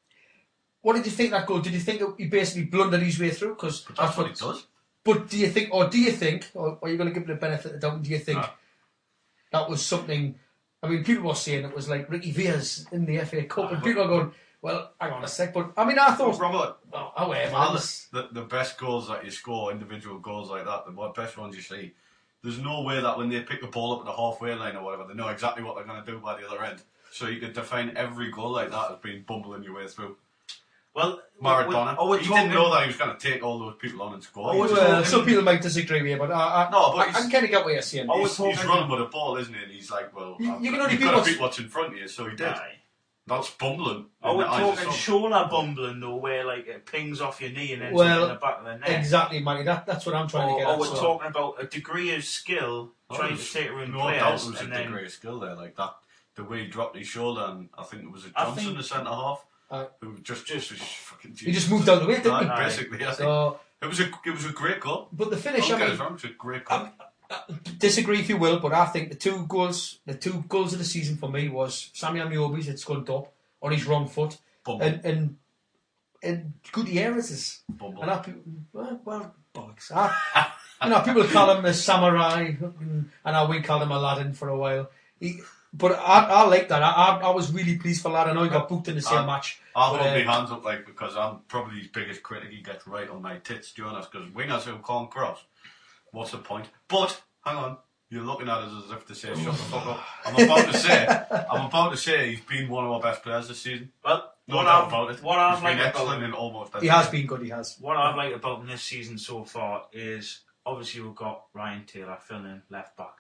what did you think that goal? Did you think he basically blundered his way through? Because But that's what he does. But do you think, or do you think, or are you going to give it the benefit of the doubt? Do you think No. that was something? I mean, people were saying it was like Ricky Viers in the F A Cup, and Ah, people are going, "Well, hang on a sec." But I mean, I thought, Robert, oh, oh wait, man, all it was- the, the best goals that you score, individual goals like that, the one- best ones you see, there's no way that when they pick the ball up at the halfway line or whatever, they know exactly what they're going to do by the other end. So you could define every goal like that as being bumbling your way through. Well, Maradona. Oh, we're he talking, didn't know that he was going to take all those people on and score. Oh, He we're just- Well, some people might disagree with you, but I, I, No, but I, he's- I kind of get what you're saying. Oh, he's, we're he's talking- running with a ball, isn't he? And he's like, well, You- I've you can got- only you've beat got to what's- beat what's in front of you, so he did. Aye. That's bumbling. Oh, in we're the eyes of talking some. shoulder bumbling though, where like it pings off your knee and ends Well, up in the back of the neck. Exactly, Matty. That, that's what I'm trying Or, to get or at. we're so- talking about a degree of skill Oh, trying to there's take around no doubt players, there was a and then degree of skill there, like that. The way he dropped his shoulder, and I think it was a I Johnson, think- the centre half, Aye. who just just was fucking. He just moved out of the way, didn't he? Aye, basically, I think. So, It was a it was a great goal. but the finish, Don't I get mean, us wrong, it was a great goal. Um, disagree if you will, but I think the two goals, the two goals of the season for me was Sammy Amiobi's at Scunthorpe up on his wrong foot, Bumble. and and and Gutierrez's. Bumble. And I, pe- well, well bollocks. I, you know, people call him a samurai, and I we called him Aladdin for a while. He, but I, I like that. I, I, I was really pleased for Lad. I know he got booked in the same Um, match. I'll but, hold uh, my hands up, like, because I'm probably his biggest critic. He gets right on my tits, Jonas, because wingers who can't cross. What's the point? But hang on, you're looking at us as if to say, "Shut the fuck up." I'm about to say, I'm about to say, he's been one of our best players this season. well, No what doubt I've, about it. what I've He's been liked excellent about in almost. He has been good. He has. what I've liked about him this season so far is obviously we've got Ryan Taylor filling in left back.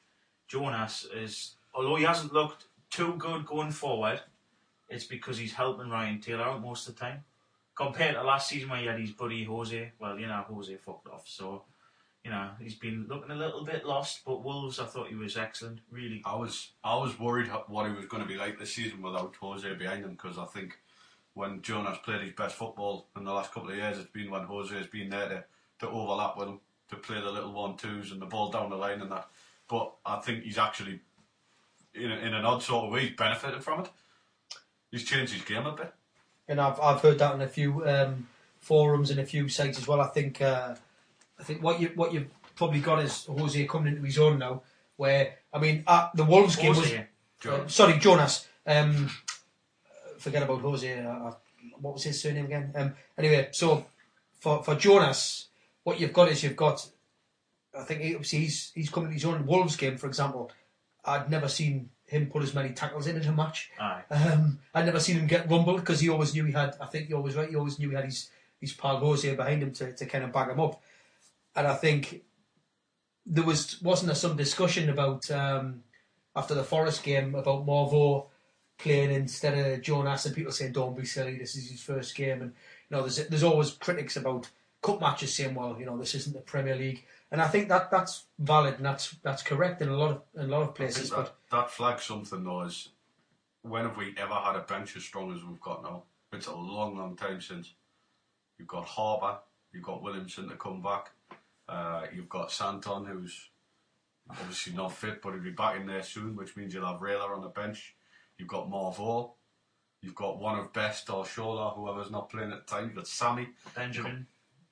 Jonas is, although he hasn't looked too good going forward, it's because he's helping Ryan Taylor out most of the time. Compared to last season where he had his buddy Jose, well, you know, Jose fucked off, so, you know, he's been looking a little bit lost, but Wolves, I thought he was excellent, really. I was I was worried ho- what he was going to be like this season without Jose behind him, because I think when Jonas played his best football in the last couple of years, it's been when Jose has been there to, to overlap with him, to play the little one twos and the ball down the line and that. But I think he's actually, in, a, in an odd sort of way, he's benefited from it. He's changed his game a bit. And I've I've heard that in a few um, forums and a few sites as well. I think uh, I think what you what you've probably got is Jose coming into his own now. Where I mean, uh, the Wolves game was Jose, uh, sorry Jonas. Um, forget about Jose. Uh, uh, what was his surname again? Um, anyway, so for for Jonas, what you've got is you've got. I think he, obviously he's he's coming to his own. Wolves game, for example. I'd never seen him put as many tackles in in a match. aye. Um, I'd never seen him get rumbled because he always knew he had. I think you're always right. He always knew he had his his pal Jose behind him to, to kind of back him up. And I think there was wasn't there some discussion about um, after the Forest game about Morvo playing instead of Jonas, and people saying don't be silly, this is his first game. And you know, there's there's always critics about cup matches saying, well, you know, this isn't the Premier League. And I think that that's valid and that's that's correct in a lot of in a lot of I places. think But that, that flags something though, is when have we ever had a bench as strong as we've got now? It's a long, long time since. You've got Harbour, you've got Williamson to come back, uh, you've got Santon, who's obviously not fit, but he'll be back in there soon, which means you'll have Rayler on the bench. You've got Marvo, you've got one of Best or Shola, whoever's not playing at the time. You've got Sammy, Benjamin.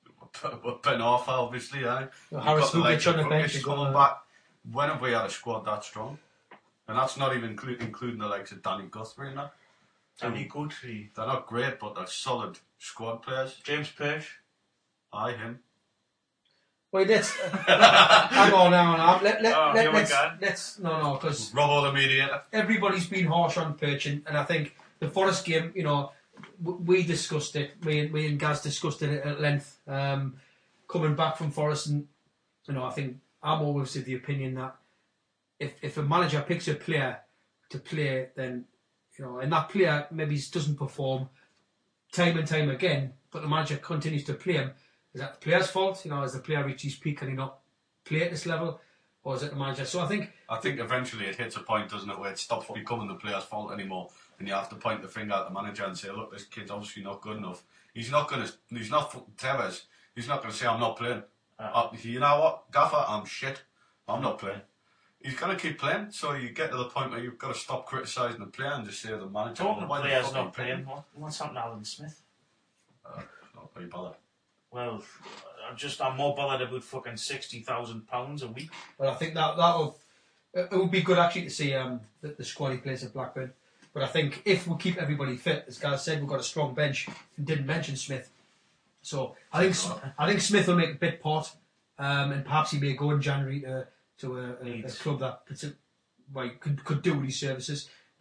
Ben Arthur, obviously. Eh? Well, Harris You've got the Vukic likes of on the bench Vukic as coming well. back. When have we had a squad that strong? And that's not even inclu- including the likes of Danny Guthrie and that. Danny Guthrie. They're not great, but they're solid squad players. James Perch. Aye, him. Wait, let's uh, hang on, hang on. Let, let, Oh, let, here we let's, go. let's no, no, because Robbo the mediator. everybody's been harsh on Perch, and, and I think the Forest game, you know, w- we discussed it. Me and me and Gaz discussed it at length. Um, coming back from Forest, and you know, I think I'm always of the opinion that if if a manager picks a player to play, then you know, and that player maybe doesn't perform time and time again, but the manager continues to play him. Is that the player's fault? You know, has the player reached his peak and he not play at this level, or is it the manager? So I think I think eventually it hits a point, doesn't it, where it stops becoming the player's fault anymore, and you have to point the finger at the manager and say, "Look, this kid's obviously not good enough." He's not going to. He's not Tevez. He's not going to say, "I'm not playing." Uh, you know what, Gaffer? I'm shit. I'm not playing. He's going to keep playing. So you get to the point where you've got to stop criticising the player and just say to the manager, Talking "Why of the players fuck are you not playing, what, what's happened to Alan Smith? Uh, not very bothered. Well, I'm just, I'm more bothered about fucking sixty thousand pounds a week. But I think that that will it would be good actually to see um, the, the squad he plays at Blackburn. But I think if we keep everybody fit, as Gaz said, we've got a strong bench. And didn't mention Smith, so I think I think Smith will make a bit part, um, and perhaps he may go in January to to a, a, a Leeds. club that puts it, well, could could do with his services.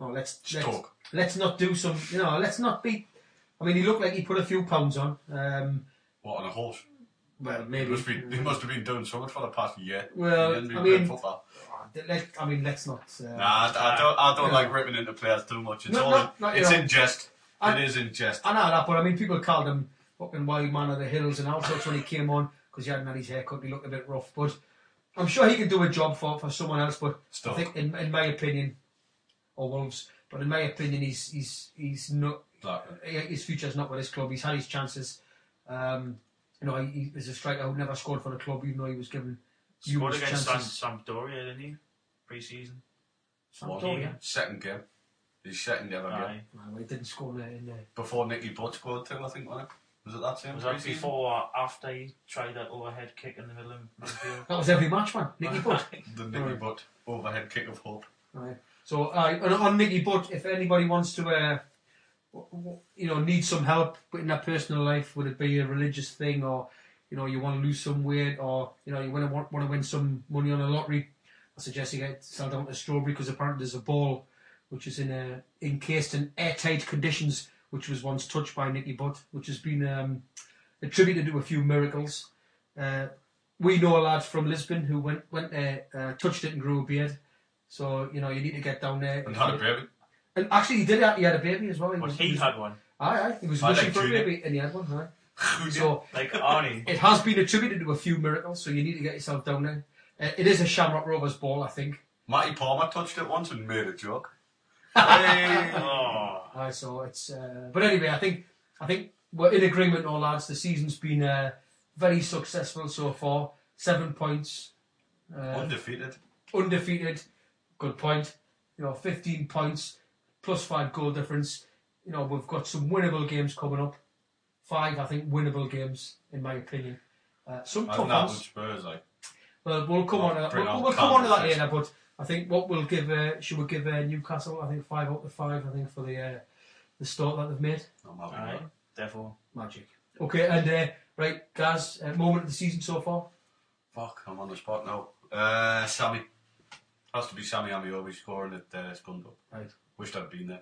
no, let's let's, Stoke. let's not do some. You know, let's not be. I mean, he looked like he put a few pounds on. Um, What, on a horse? well, He maybe. must, be, he must have been doing so much for the past year. Well, He hasn't been I playing mean- football. Let, I mean, let's not. Uh, Nah, I, I don't, I don't Yeah. like ripping into players too much. It's No, all no, in, no, it's you know. in jest. I- it is in jest. I know that, but I mean, people called him fucking wild man of the hills and all sorts when he came on because he hadn't had his haircut. He looked a bit rough, but I'm sure he could do a job for, for someone else. But Stoke. I think, in, in my opinion, or Wolves, but in my opinion, he's he's he's not. Blackburn. His future's not with this club. He's had his chances. Um, you know, he, he was a striker who never scored for the club, even though he was given Scored huge against chances. Sam- Sampdoria, didn't he? Pre-season. Sampdoria. Second game. His second ever game. Aye. Well, he didn't score in the, in the Before Nicky Butt scored too, I think, wasn't it? Was it that same Was that pre-season? before or after he tried that overhead kick in the middle of midfield? That was every match, man. Nicky Butt. The Nicky Right. Butt overhead kick of hope. Right. So, uh, on, on Nicky Butt, if anybody wants to, uh, w- w- you know, need some help in their personal life, would it be a religious thing, or you know, you want to lose some weight, or you know, you want to want, want to win some money on a lottery? I suggest you get sell down to Strawberry because apparently there's a ball which is in a, encased in airtight conditions, which was once touched by Nicky Butt, which has been um, attributed to a few miracles. Uh, we know a lad from Lisbon who went went there, uh, touched it and grew a beard. So, you know, you need to get down there. And had a baby. And actually, he did have, he had a baby as well. He But was, he was, had one. Aye, aye. He was I wishing like for a Junior. baby and he had one, aye. So, Like Arnie. it has been attributed to a few miracles, so you need to get yourself down there. Uh, it is a Shamrock Rovers ball, I think. Matty Palmer touched it once and made a joke. Oh. Aye, so it's... Uh, but anyway, I think I think we're in agreement, all lads. The season's been uh, very successful so far. Seven points. Uh, Undefeated. undefeated. Good point. You know, fifteen points, plus five goal difference. You know, we've got some winnable games coming up. Five, I think, winnable games, in my opinion. Uh, some I tough think that ones. was Spurs, like. Well, we'll come Oh, on to that. bring We'll, on we'll come on to that Kansas. later, but I think what we'll give, uh, should we give uh, Newcastle, I think, five out of five, I think, for the uh, the start that they've made. I'm happy Aye. with that. Therefore. Magic. Okay, and uh, right, Gaz, uh, moment of the season so far? Fuck, I'm on the spot now. Uh, Sammy. Has to be Sammy Amiobi scoring at uh, Scunthorpe. Right. Wished I'd been there.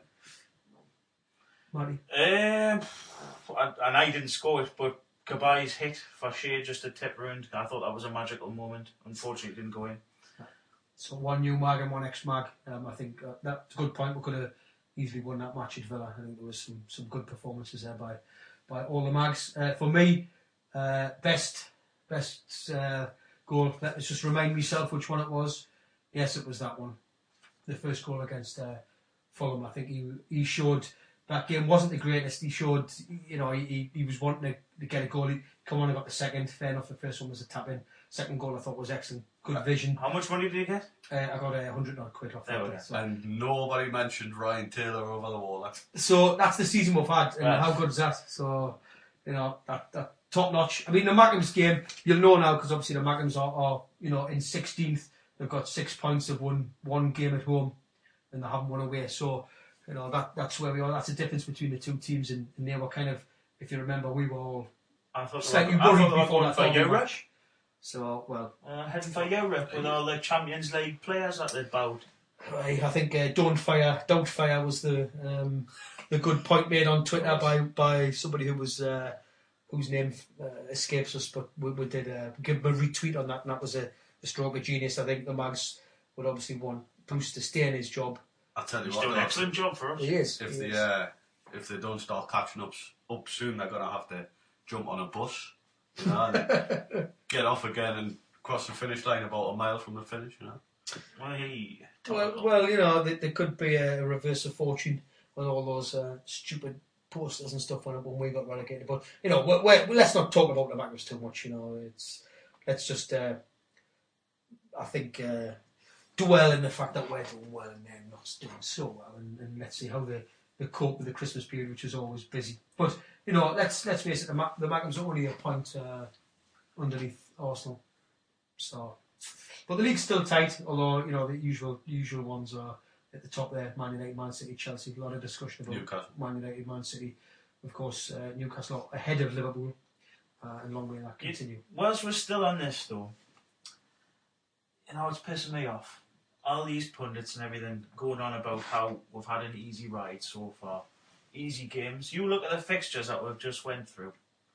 Matty? Um, and and I didn't score it, but Kabai's hit for Shea just a tip round. I thought that was a magical moment. Unfortunately, it didn't go in. So one new mag and one ex mag. Um, I think uh, that's a good point. We could have easily won that match at Villa. I think there was some, some good performances there by by all the mags. Uh, for me, uh, best best uh, goal. Let's just remind myself which one it was. Yes, it was that one. The first goal against uh, Fulham. I think he he showed that game wasn't the greatest. He showed, you know, he, he was wanting to, to get a goal. He come on and got the second. Fair enough. The first one was a tap in. Second goal I thought was excellent. Good vision. How much money did you get? Uh, I got a hundred odd quid off There that. we day, go. So. And nobody mentioned Ryan Taylor over the wall. That's so that's the season we've had, and Right. how good is that? So, you know, that, that top notch. I mean, the Mackems game, you'll know now because obviously the Mackems are, are, you know, in sixteenth. They've got six points. They've won one game at home, and they haven't won away. So, you know, that that's where we are. That's the difference between the two teams, and, and they were kind of, if you remember, we were all I thought they slightly were, I worried thought they were before going that for Derby Europe. match. So, well, Uh, heading for Europe with all the Champions League players that they'd bowed. I I think uh, don't fire, don't fire was the um, the good point made on Twitter by, by somebody who was uh, whose name uh, escapes us, but we, we did uh, give him a retweet on that, and that was a, a stroke of genius. I think the Mags would obviously want Bruce to stay in his job. I tell you He's what, doing an though, excellent job for us. He is. if he they is. uh, if they don't start catching up s- up soon, they're gonna have to jump on a bus, you know, and get off again and cross the finish line about a mile from the finish, you know. Well, he. Well, well, you know, there, there could be a reverse of fortune with all those uh, stupid posters and stuff on it when we got relegated. But you know, we're, we're, let's not talk about the Magnus too much. You know, it's let's just, uh, I think, uh, dwell in the fact that we're doing well and they're not doing so well, and, and let's see how they, they cope with the Christmas period, which is always busy. But you know, let's let's face it, the, Ma- the Magnums are only a point uh, underneath Arsenal, so. But the league's still tight, although, you know, the usual usual ones are at the top there. Man United, Man City, Chelsea. A lot of discussion about Newcastle. Man United, Man City. Of course, uh, Newcastle ahead of Liverpool. Uh, and long may that continue. Whilst we're still on this, though, you know, it's pissing me off. all these pundits and everything going on about how we've had an easy ride so far, easy games. You look at the fixtures that we've just went through.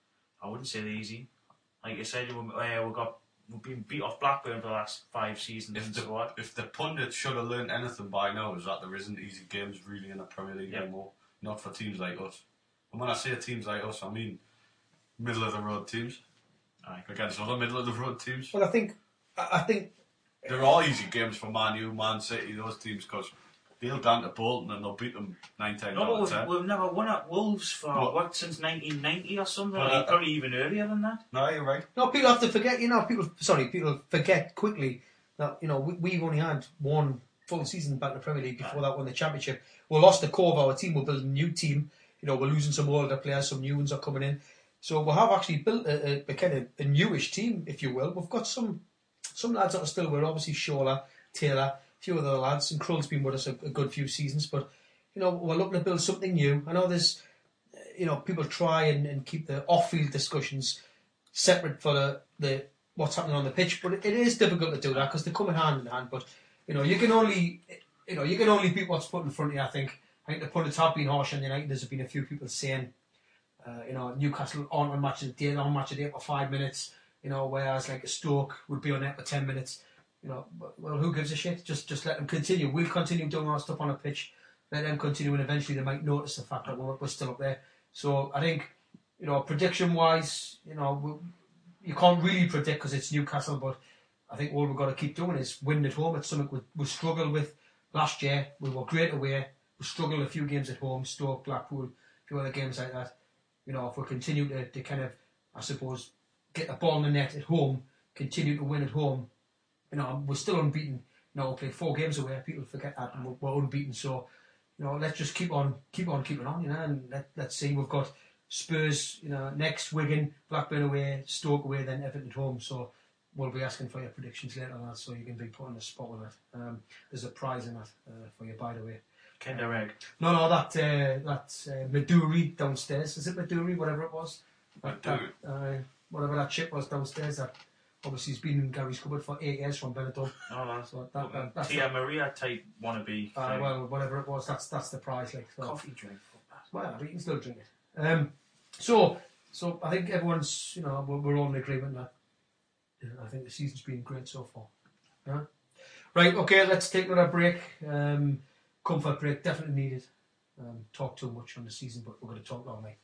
I wouldn't say they're easy. Like you said, we uh, we got we've been beat off Blackburn for the last five seasons. If and the, so on. if the pundits should have learned anything by now, is that there isn't easy games really in the Premier League Yep. anymore. Not for teams like us. And when I say teams like us, I mean middle of the road teams. Aye. Against other middle of the road teams. Well, I think, I I think, There are easy games for Man U, Man City, those teams, because they'll down to Bolton and they'll beat them nine times No, out but of we've, ten. we've never won at Wolves for But- what since nineteen ninety or something. But, Like, uh, probably even earlier than that. No, you're right. no, people have to forget, you know, people, sorry, people forget quickly that, you know, we, we've only had one full season back in the Premier League before that won the Championship. We lost the core of our team, we're building a new team, you know, we're losing some older players, some new ones are coming in. So we have actually built a, a, a kind of a newish team, if you will. We've got some some lads that are still with, obviously Shola, Taylor, a few other lads, and Krull's been with us a, a good few seasons, but, you know, we're looking to build something new. I know there's, you know, people try and, and keep the off-field discussions separate for the, the what's happening on the pitch, but it is difficult to do that because they come in hand in hand. But, you know, you can only, you know, you can only beat what's put in front of you, I think. I think the pundits have been harsh on United. There's been a few people saying, uh, you know, Newcastle aren't on match of the day, they're on match of the day for five minutes, you know, whereas like a Stoke would be on it for ten minutes. You know, well, who gives a shit? Just just let them continue. We'll continue doing our stuff on a pitch. Let them continue, and eventually they might notice the fact that we're, we're still up there. So I think, you know, prediction-wise, you know, we, you can't really predict because it's Newcastle, but I think all we've got to keep doing is winning at home. It's something we, we struggled with last year. We were great away. We struggled a few games at home, Stoke, Blackpool, a few other games like that. You know, if we continue to, to kind of, I suppose, get the ball in the net at home, continue to win at home, you know, we're still unbeaten. You know, we played four games away. People forget that, and we're, we're unbeaten. So, you know, let's just keep on, keep on, keeping on. You know, and let, let's see. We've got Spurs, you know, next, Wigan, Blackburn away, Stoke away, then Everton at home. So we'll be asking for your predictions later on that, so you can be put on the spot with it. Um, there's a prize in that uh, for you, by the way. Kinder Egg. No, no, that uh, that uh, Maduri downstairs. Is it Maduri? Whatever it was. That, that, uh, whatever that chip was downstairs. That obviously has been in Gary's cupboard for eight years from Benetton. Oh, that's So that, that, that's Tia Maria type wannabe. uh, thing. well, whatever it was, that's that's the prize. Like, so. Coffee drink. Well, but you can still drink it. Um, so, so I think everyone's, you know, we're, we're all in agreement that you know, I think the season's been great so far. Yeah. Right. Okay. Let's take another break. Um, comfort break definitely needed. Um, talk too much on the season, but we're going to talk all night.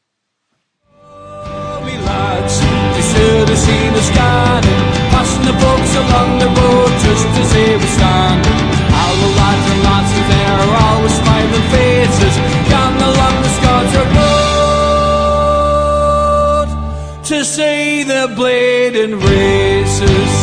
Me lads, you should have seen us standing, passing the books along the road just to see we stand. All the lads and lasses there are always smiling faces, gone along the Scotia road to see the bleeding races.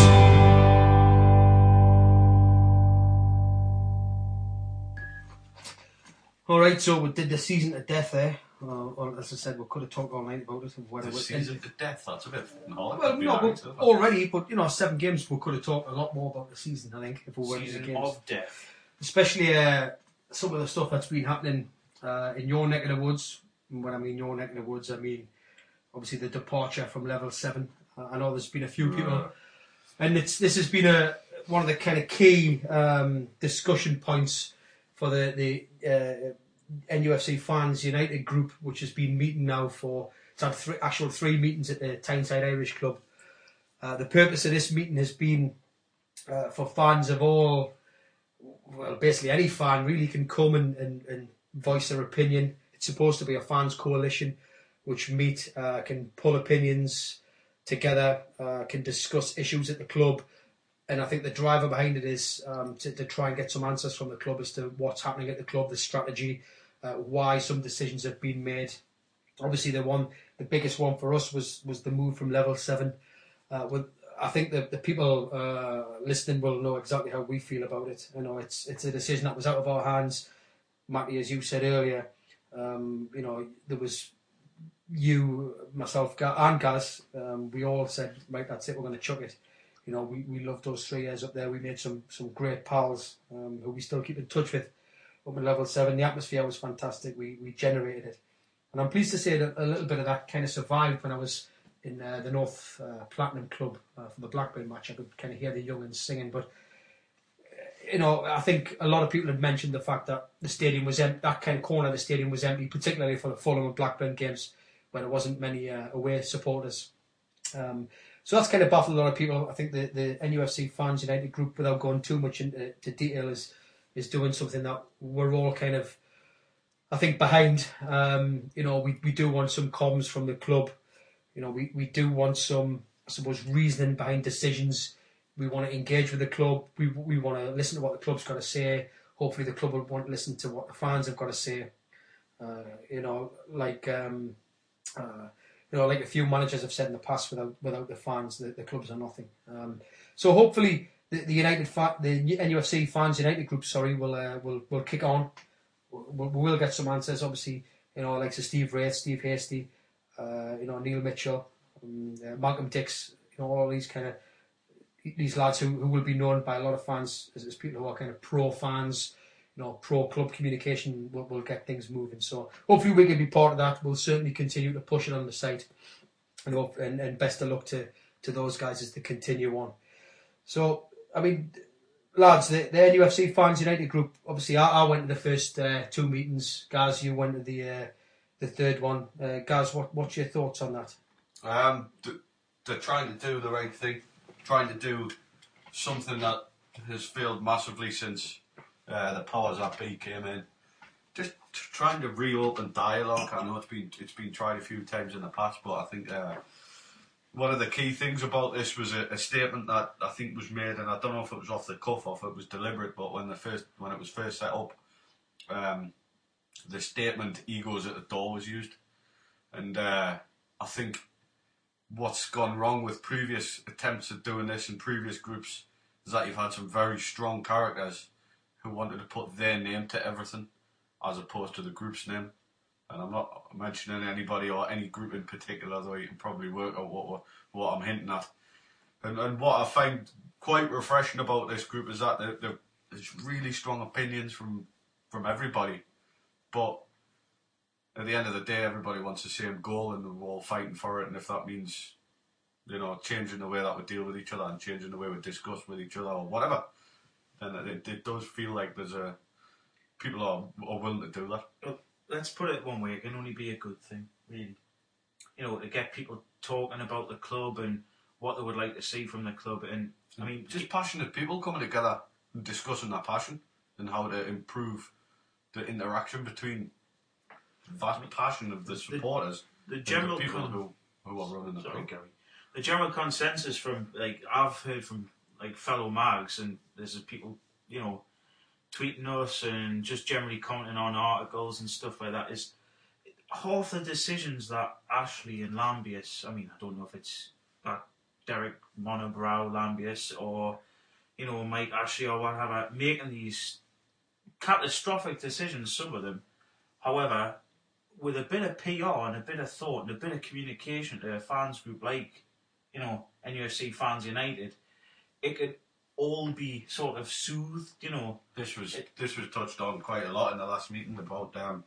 All right. So we did the season to death there. Uh, well, as I said, we could have talked all night about it. Of whether The we- season to death, that's a bit hard. Well, to be no, honest, but isn't it? already, but you know, seven games we could have talked a lot more about the season. I think if we weren't in the Season games, of death. especially uh, some of the stuff that's been happening uh, in your neck of the woods. And when I mean your neck of the woods, I mean obviously the departure from level seven. Uh, I know there's been a few people, and it's this has been a one of the kind of key um, discussion points for the the. Uh, N U F C Fans United group, which has been meeting now for it's had three, actual three meetings at the Tyneside Irish Club. Uh, the purpose of this meeting has been uh, for fans of all, well, basically any fan really can come and, and, and voice their opinion. It's supposed to be a fans coalition which meet, uh, can pull opinions together, uh, can discuss issues at the club. And I think the driver behind it is um, to, to try and get some answers from the club as to what's happening at the club, the strategy, uh, why some decisions have been made. Obviously, the one, the biggest one for us was was the move from level seven. Uh, with, I think the the people uh, listening will know exactly how we feel about it. You know, it's it's a decision that was out of our hands. Matty, as you said earlier, um, you know, there was you, myself, and Gaz. Um, we all said, right, that's it, we're going to chuck it. You know, we, we loved those three years up there. We made some some great pals um, who we still keep in touch with up at level seven. The atmosphere was fantastic. We we generated it. And I'm pleased to say that a little bit of that kind of survived when I was in uh, the North uh, Platinum Club uh, for the Blackburn match. I could kind of hear the young'uns singing. But you know, I think a lot of people had mentioned the fact that the stadium was empty, that kind of corner of the stadium was empty, particularly for the Fulham and Blackburn games where there wasn't many uh, away supporters. Um, so that's kind of baffled a lot of people. I think the, the N U F C Fans United group, without going too much into to detail, is is doing something that we're all kind of, I think, behind. Um, you know, we, we do want some comms from the club. You know, we, we do want some, I suppose, reasoning behind decisions. We want to engage with the club. We we want to listen to what the club's got to say. Hopefully the club will want to listen to what the fans have got to say. Uh, you know, like um, uh, you know, like a few managers have said in the past, without without the fans, the, the clubs are nothing. Um, so hopefully the, the United fa- the N U F C Fans United group, sorry, will uh, will will kick on. We'll, we will get some answers. Obviously, you know, like so Steve Wraith, Steve Hasty, uh, you know, Neil Mitchell, um, uh, Malcolm Dix, you know, all these kind of these lads who, who will be known by a lot of fans as, as people who are kind of pro fans, you know, pro club communication will, will get things moving. So hopefully we can be part of that. We'll certainly continue to push it on the site, and hope, and, and best of luck to, to those guys as they continue on. So I mean, lads, the, the N U F C Fans United group. Obviously, I, I went to the first uh, two meetings. Gaz, you went to the uh, the third one. Uh, Gaz, what what's your thoughts on that? Um, they're trying to do the right thing. Trying to do something that has failed massively since uh, the powers that be came in. Just trying to reopen dialogue. I know it's been it's been tried a few times in the past, but I think uh, one of the key things about this was a, a statement that I think was made, and I don't know if it was off the cuff or if it was deliberate. But when the first when it was first set up, um, the statement "egos at the door" was used, and uh, I think what's gone wrong with previous attempts at doing this in previous groups is that you've had some very strong characters who wanted to put their name to everything as opposed to the group's name. And I'm not mentioning anybody or any group in particular, though you can probably work out what what I'm hinting at. And, and what I find quite refreshing about this group is that there, there, there's really strong opinions from, from everybody, but at the end of the day, everybody wants the same goal and we're all fighting for it. And if that means, you know, changing the way that we deal with each other and changing the way we discuss with each other or whatever, then it, it does feel like there's a people are, are willing to do that. Well, let's put it one way: it can only be a good thing, really. You know, to get people talking about the club and what they would like to see from the club. And I mean, just passionate people coming together and discussing their passion and how to improve the interaction between that passion of the supporters, the, the general and the people con- who, who are running the sorry, club. Gary. The general consensus from, like, I've heard from like fellow mags, and there's people, you know, tweeting us and just generally commenting on articles and stuff like that, is half the decisions that Ashley and Lambius, I mean, I don't know if it's that Derek Monobrow Lambius or, you know, Mike Ashley or whatever, making these catastrophic decisions, some of them. However, with a bit of P R and a bit of thought and a bit of communication to a fans group like, you know, N U F C Fans United, it could all be sort of soothed, you know. This was it, this was touched on quite a lot in the last meeting about um,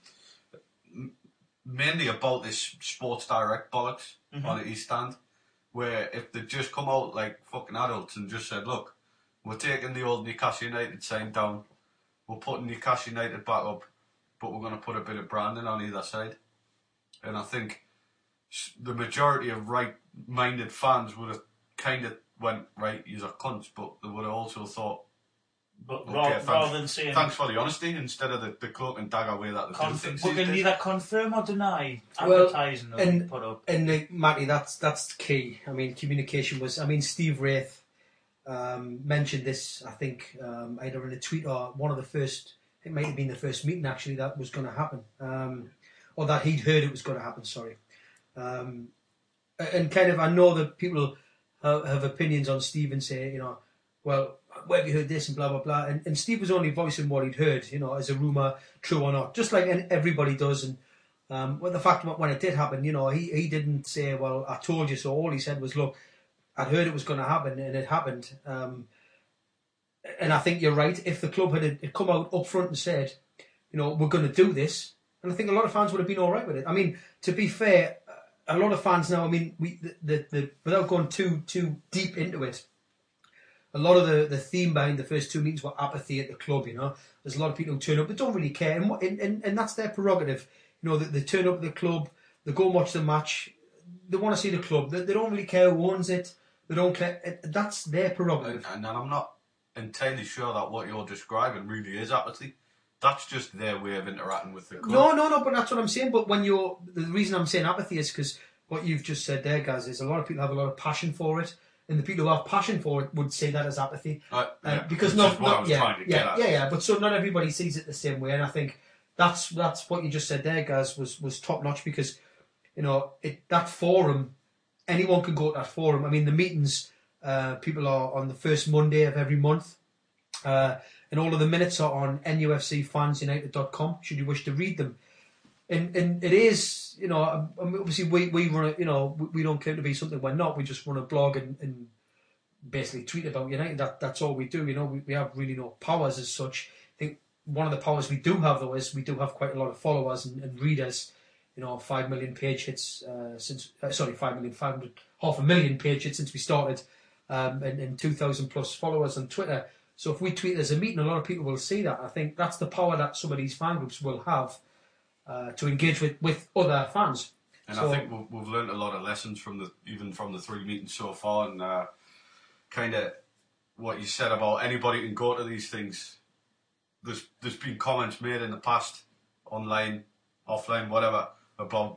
mainly about this Sports Direct bollocks mm-hmm. on the East Stand, where if they just come out like fucking adults and just said, look, we're taking the old Newcastle United sign down, we're putting Newcastle United back up, but we're going to put a bit of branding on either side. And I think the majority of right-minded fans would have kind of went, right, you're cunts, but they would have also thought, but okay, rather, thanks, rather than saying, thanks for the honesty, instead of the, the cloak and dagger way that they conf- do things. we can neither confirm or deny Well, advertising that and, we put up. And uh, Matty, that's that's key. I mean, communication was. I mean, Steve Wraith um, mentioned this. I think um, either in a tweet or one of the first. It might have been the first meeting actually that was going to happen, um, or that he'd heard it was going to happen. Sorry, um, and kind of I know that people have, have opinions on Steve and say, you know, well, where have you heard this and blah blah blah. And, and Steve was only voicing what he'd heard, you know, as a rumor, true or not, just like everybody does. And um, well, the fact that when it did happen, you know, he he didn't say, well, I told you so. All he said was, look, I'd heard it was going to happen, and it happened. Um, And I think you're right. If the club had, had come out up front and said, you know, we're going to do this, and I think a lot of fans would have been all right with it. I mean, to be fair, a lot of fans now, I mean, we the, the, the without going too too deep into it, a lot of the, the theme behind the first two meetings were apathy at the club. You know, there's a lot of people who turn up, they don't really care, and what- and, and, and that's their prerogative. You know, they, they turn up at the club, they go and watch the match, they want to see the club. They, they don't really care who owns it. They don't care. That's their prerogative. And, and I'm not entirely sure that what you're describing really is apathy. That's just their way of interacting with the club. No, no, no. But that's what I'm saying. But when you're, the reason I'm saying apathy is because what you've just said there, guys, is a lot of people have a lot of passion for it, and the people who have passion for it would say that as apathy. Uh, yeah, Uh, because which not, is what I not was yeah, trying to yeah, get at. yeah, yeah. But so not everybody sees it the same way, and I think that's that's what you just said there, guys, was was top notch because you know it that forum, anyone can go to that forum. I mean, the meetings, uh, people are on the first Monday of every month. Uh, and all of the minutes are on N U F C fans united dot com should you wish to read them. And and it is, you know, I mean, obviously we, we run a, you know, we, we don't claim to be something we're not. We just run a blog and, and basically tweet about United. That That's all we do, you know. We, we have really no powers as such. I think one of the powers we do have, though, is we do have quite a lot of followers and, and readers. You know, five million page hits uh, since, uh, sorry, five million, five hundred, half a million page hits since we started, um, and, and two thousand plus followers on Twitter. So if we tweet there's a meeting, a lot of people will see that. I think that's the power that some of these fan groups will have uh, to engage with, with other fans. And so, I think we've, we've learned a lot of lessons from the even from the three meetings so far, and uh, kind of what you said about anybody can go to these things. There's there's been comments made in the past, online, offline, whatever, about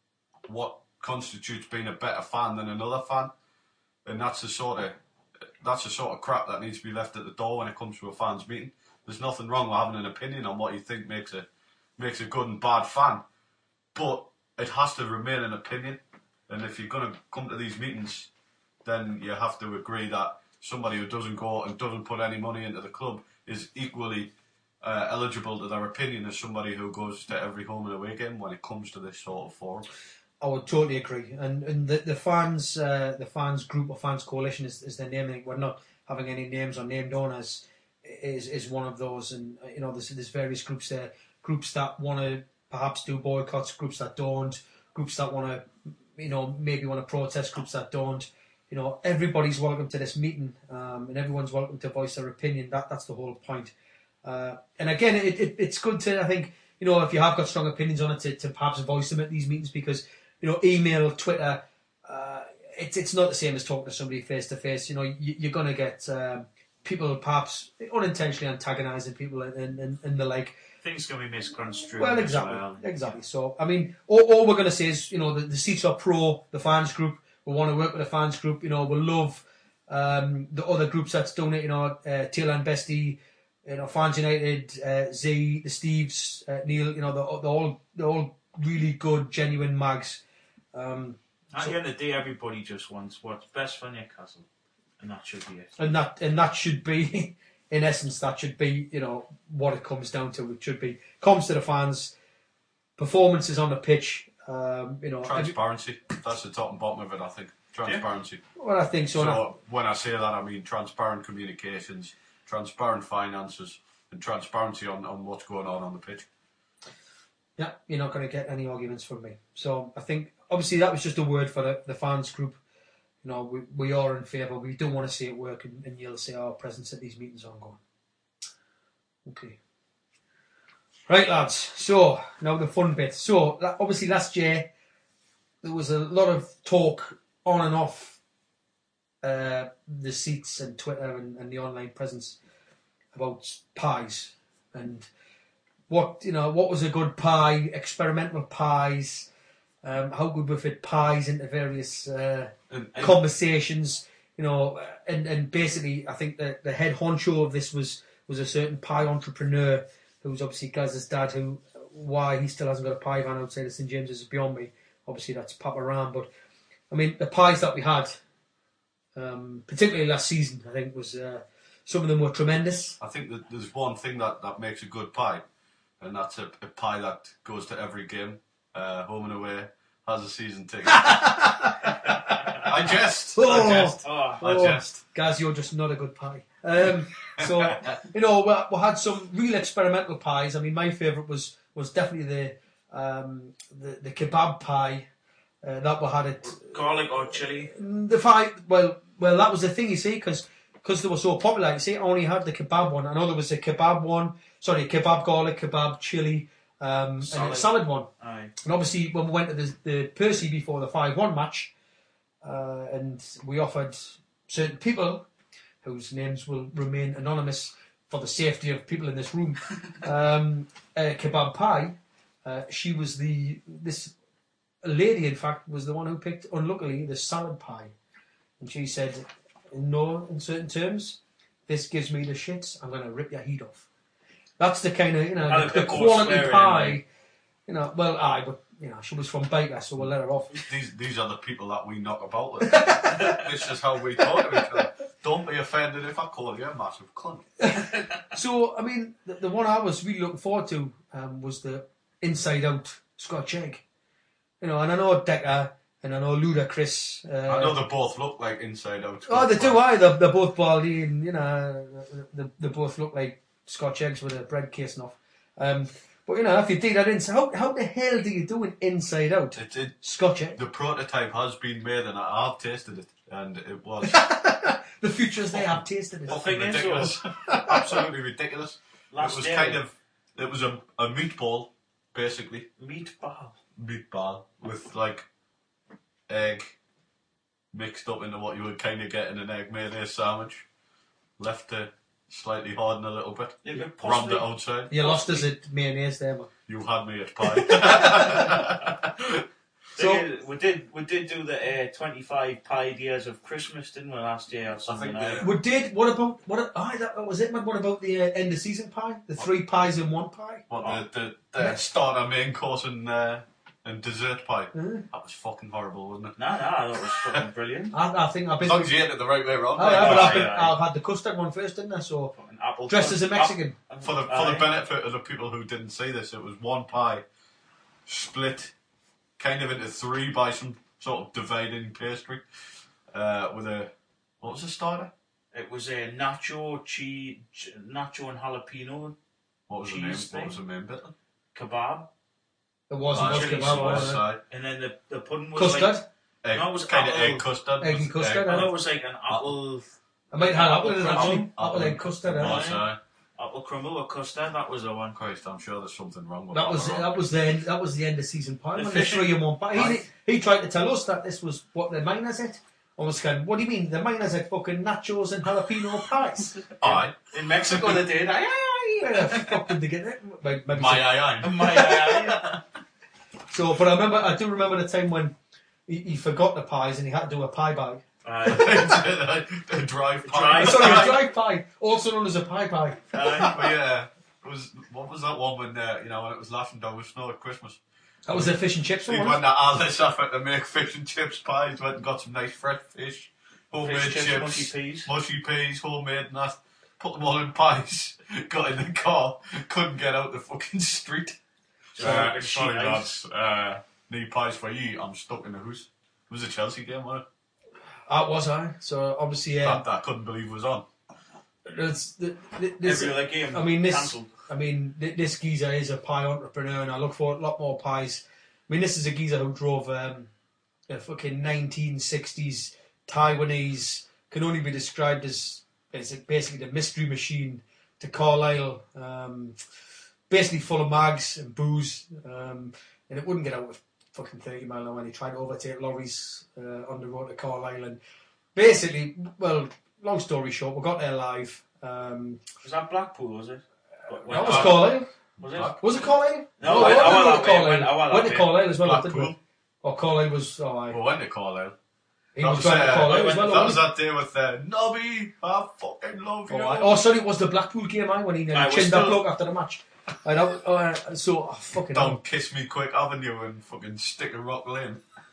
what constitutes being a better fan than another fan, and that's the sort of that's the sort of crap that needs to be left at the door when it comes to a fans meeting. There's nothing wrong with having an opinion on what you think makes a makes a good and bad fan, but it has to remain an opinion. And if you're going to come to these meetings, then you have to agree that somebody who doesn't go and doesn't put any money into the club is equally uh, eligible to their opinion as somebody who goes to every home and away game when it comes to this sort of forum. I would totally agree, and and the the fans uh, the fans group or fans coalition is, is their name. I think we're not having any names or named owners is is one of those, and you know there's there's various groups there, groups that want to perhaps do boycotts, groups that don't, groups that want to you know maybe want to protest, groups that don't. You know everybody's welcome to this meeting, um, and everyone's welcome to voice their opinion. That that's the whole point. Uh, and again, it, it it's good to I think you know if you have got strong opinions on it to, to perhaps voice them at these meetings because. You know, email, Twitter, uh, it's it's not the same as talking to somebody face to face. You know, you, you're going to get um, people perhaps unintentionally antagonising people and, and, and the like. Things can be misconstrued. Well, as exactly, well. exactly. So, I mean, all, all we're going to say is, you know, the, the seats are pro the fans group. We want to work with the fans group. You know, we love um, the other groups that's donating. You know, uh, Taylor and Bestie, you know, Fans United, uh, Z, the Steves, uh, Neil. You know, they're, they're all they're all really good, genuine mags. Um, At so, the end of the day, everybody just wants what's best for Newcastle, and that should be it. and that and that should be, in essence, that should be you know what it comes down to. It should be comes to the fans, performances on the pitch. Um, you know, Transparency. That's the top and bottom of it, I think. Transparency. every, well, I think so. So, and I- when I say that, I mean transparent communications, transparent finances, and transparency on, on what's going on on the pitch. Yeah, you're not going to get any arguments from me. So I think, obviously, that was just a word for the, the fans group. You know, we, we are in favour. We don't want to see it work, and, and you'll see our presence at these meetings ongoing. Okay. Right, lads. So, now the fun bit. So, la- obviously, last year, there was a lot of talk on and off uh, the seats and Twitter and, and the online presence about pies and what you know what was a good pie, experimental pies, um, how could we fit pies into various uh, And, and conversations, you know, and, and basically I think the, the head honcho of this was, was a certain pie entrepreneur who's obviously Gaz's dad, who why he still hasn't got a pie van outside of St James's is beyond me. Obviously that's Papa Ram, but I mean the pies that we had, um, particularly last season, I think was uh, some of them were tremendous. I think that there's one thing that, that makes a good pie, and that's a, a pie that goes to every game, uh, home and away, has a season ticket. I jest. Oh. I jest. Oh, I Oh, jest. Gaz, you're just not a good pie. Um, so, you know, we, we had some real experimental pies. I mean, my favourite was was definitely the um, the, the kebab pie uh, that we had at garlic or chili. the pie. Well, well, that was the thing, you see, because because they were so popular, you see, I only had the kebab one. I know there was a kebab one, sorry, kebab garlic, kebab chili, um, and Salad. a salad one. Aye. And obviously, when we went to the, the Percy before the five one match, uh, and we offered certain people, whose names will remain anonymous for the safety of people in this room, um, a kebab pie, uh, she was the, this lady, in fact, was the one who picked, unluckily, the salad pie. And she said, in no uncertain terms, this gives me the shits, I'm going to rip your head off. That's the kind of, you know, And the, a the bit more quality swearing, pie. like. You know, well, aye, but, you know, she was from Baker, so we'll let her off. These these are the people that we knock about with. This is how we talk to each other. Don't be offended if I call you a massive cunt. So, I mean, the, the one I was really looking forward to um, was the Inside Out Scotch Egg. You know, and I know Decker and I know Ludacris. Uh, I know they both look like Inside Out. Oh, they do, aye. They're, they're both baldy and, you know, they, they both look like Scotch eggs with a bread casing off. Um, but, you know, if you do that inside, how, how the hell do you do an Inside Out It, it, Scotch egg? the prototype has been made and I have tasted it, and it was The futures they have tasted it. The thing is, ridiculous. Absolutely ridiculous. Last it was year, kind of, it was a, a meatball, basically. meatball. Meatball with like egg mixed up into what you would kind of get in an egg mayonnaise sandwich. Left to slightly harden a little bit. You could Rammed possibly, it outside. You lost us at mayonnaise there, man. You had me at pie. So- Thing is, we did we did do the uh, twenty-five pie ideas of Christmas, didn't we, last year or something? think, like yeah. that? We did, what about, what, aye, that was it, man. What about the uh, end of season pie? The three pies in one pie? What, the, the, the starter, main course, and uh, and dessert pie. Mm. That was fucking horrible, wasn't it? No, no, I thought it was fucking brilliant. I, I think I've As been. long as you ate it the right way around. Oh, yeah, but I've, been, Aye, aye. I've had the custard one first, didn't I? So, Fucking apple dressed as a Mexican. Ap- For the for aye. the benefit of the people who didn't see this, it was one pie split kind of into three by some sort of dividing pastry uh, with a what was the starter? It was a nacho cheese, nacho and jalapeno What was the name? Cheese What was thing. the main bit? kebab, it wasn't Ah, much chili kebab, sauce. was it? Side. and then the the pudding was Custard? like Egg, No, it was kind of apple- egg custard. egg and with custard, I aye. know it was like an apple I might have apple in it, Apple actually. crumble. Apple egg custard, aye. Oh, sorry. apple crumble or custard. That was the one. Christ, I'm sure there's something wrong with That was that. that was the end, that was the end of season pie. The Man, the fish- three in one pie. He, Aye. he tried to tell us that this was what the miners ate. I was going, what do you mean? The miners ate fucking nachos and jalapeno pies. Aye. In Mexico they did. Aye, aye, Where the fuck did they get it? Maybe- maybe My some- eye aye. eye. My, aye, So, but I remember, I do remember the time when he, he forgot the pies and he had to do a pie bag. aye. A drive pie. Drive- Sorry, a dry pie, also known as a pie pie. Aye. But yeah, it was what was that one when uh, you know when it was lashing down with snow at Christmas? That was the fish and chips He one. went to all this effort to make fish and chips pies. Went and got some nice fresh fish, homemade Fish, chips, chips, mushy peas. mushy peas, homemade and that. Put them all in pies. Got in the car, couldn't get out the fucking street. So, Uh, fucking sorry sheet lads, uh, need pies for you. I'm stuck in the house. It was a Chelsea game, wasn't it? That was I. So obviously, um, That, that I couldn't believe was on. it's, th- th- this, Every other game I mean, this. cancelled. I mean, th- this geezer is a pie entrepreneur, and I look for a lot more pies. I mean, this is a geezer who drove um, a fucking nineteen sixties Taiwanese, can only be described as, as basically the mystery machine to Carlisle, um, basically full of mags and booze, um, and it wouldn't get out with fucking thirty mile an hour when he tried to overtake lorries uh, on the road to Carlisle. And basically, well, long story short, we got there live. Um, Was that Blackpool, was it? that was Carlisle. Was it? Was it Carlisle? No, Oh, I- I didn't went go that to way, Carlisle. went- I went Went that to way. Carlisle as well, didn't we? Blackpool. Oh, Carlisle was. Oh, aye. We went to Carlisle. He That was was, going to uh, Carlisle I as went- well. That wasn't was he? that day with uh, Nobby. I fucking love you. Oh, aye. Oh, sorry, it was the Blackpool game, aye, when he nearly Aye, we're chinned that still- bloke after the match. I know. Uh, so, oh, fucking hell. Don't kiss me quick Avenue and fucking stick a rock lane.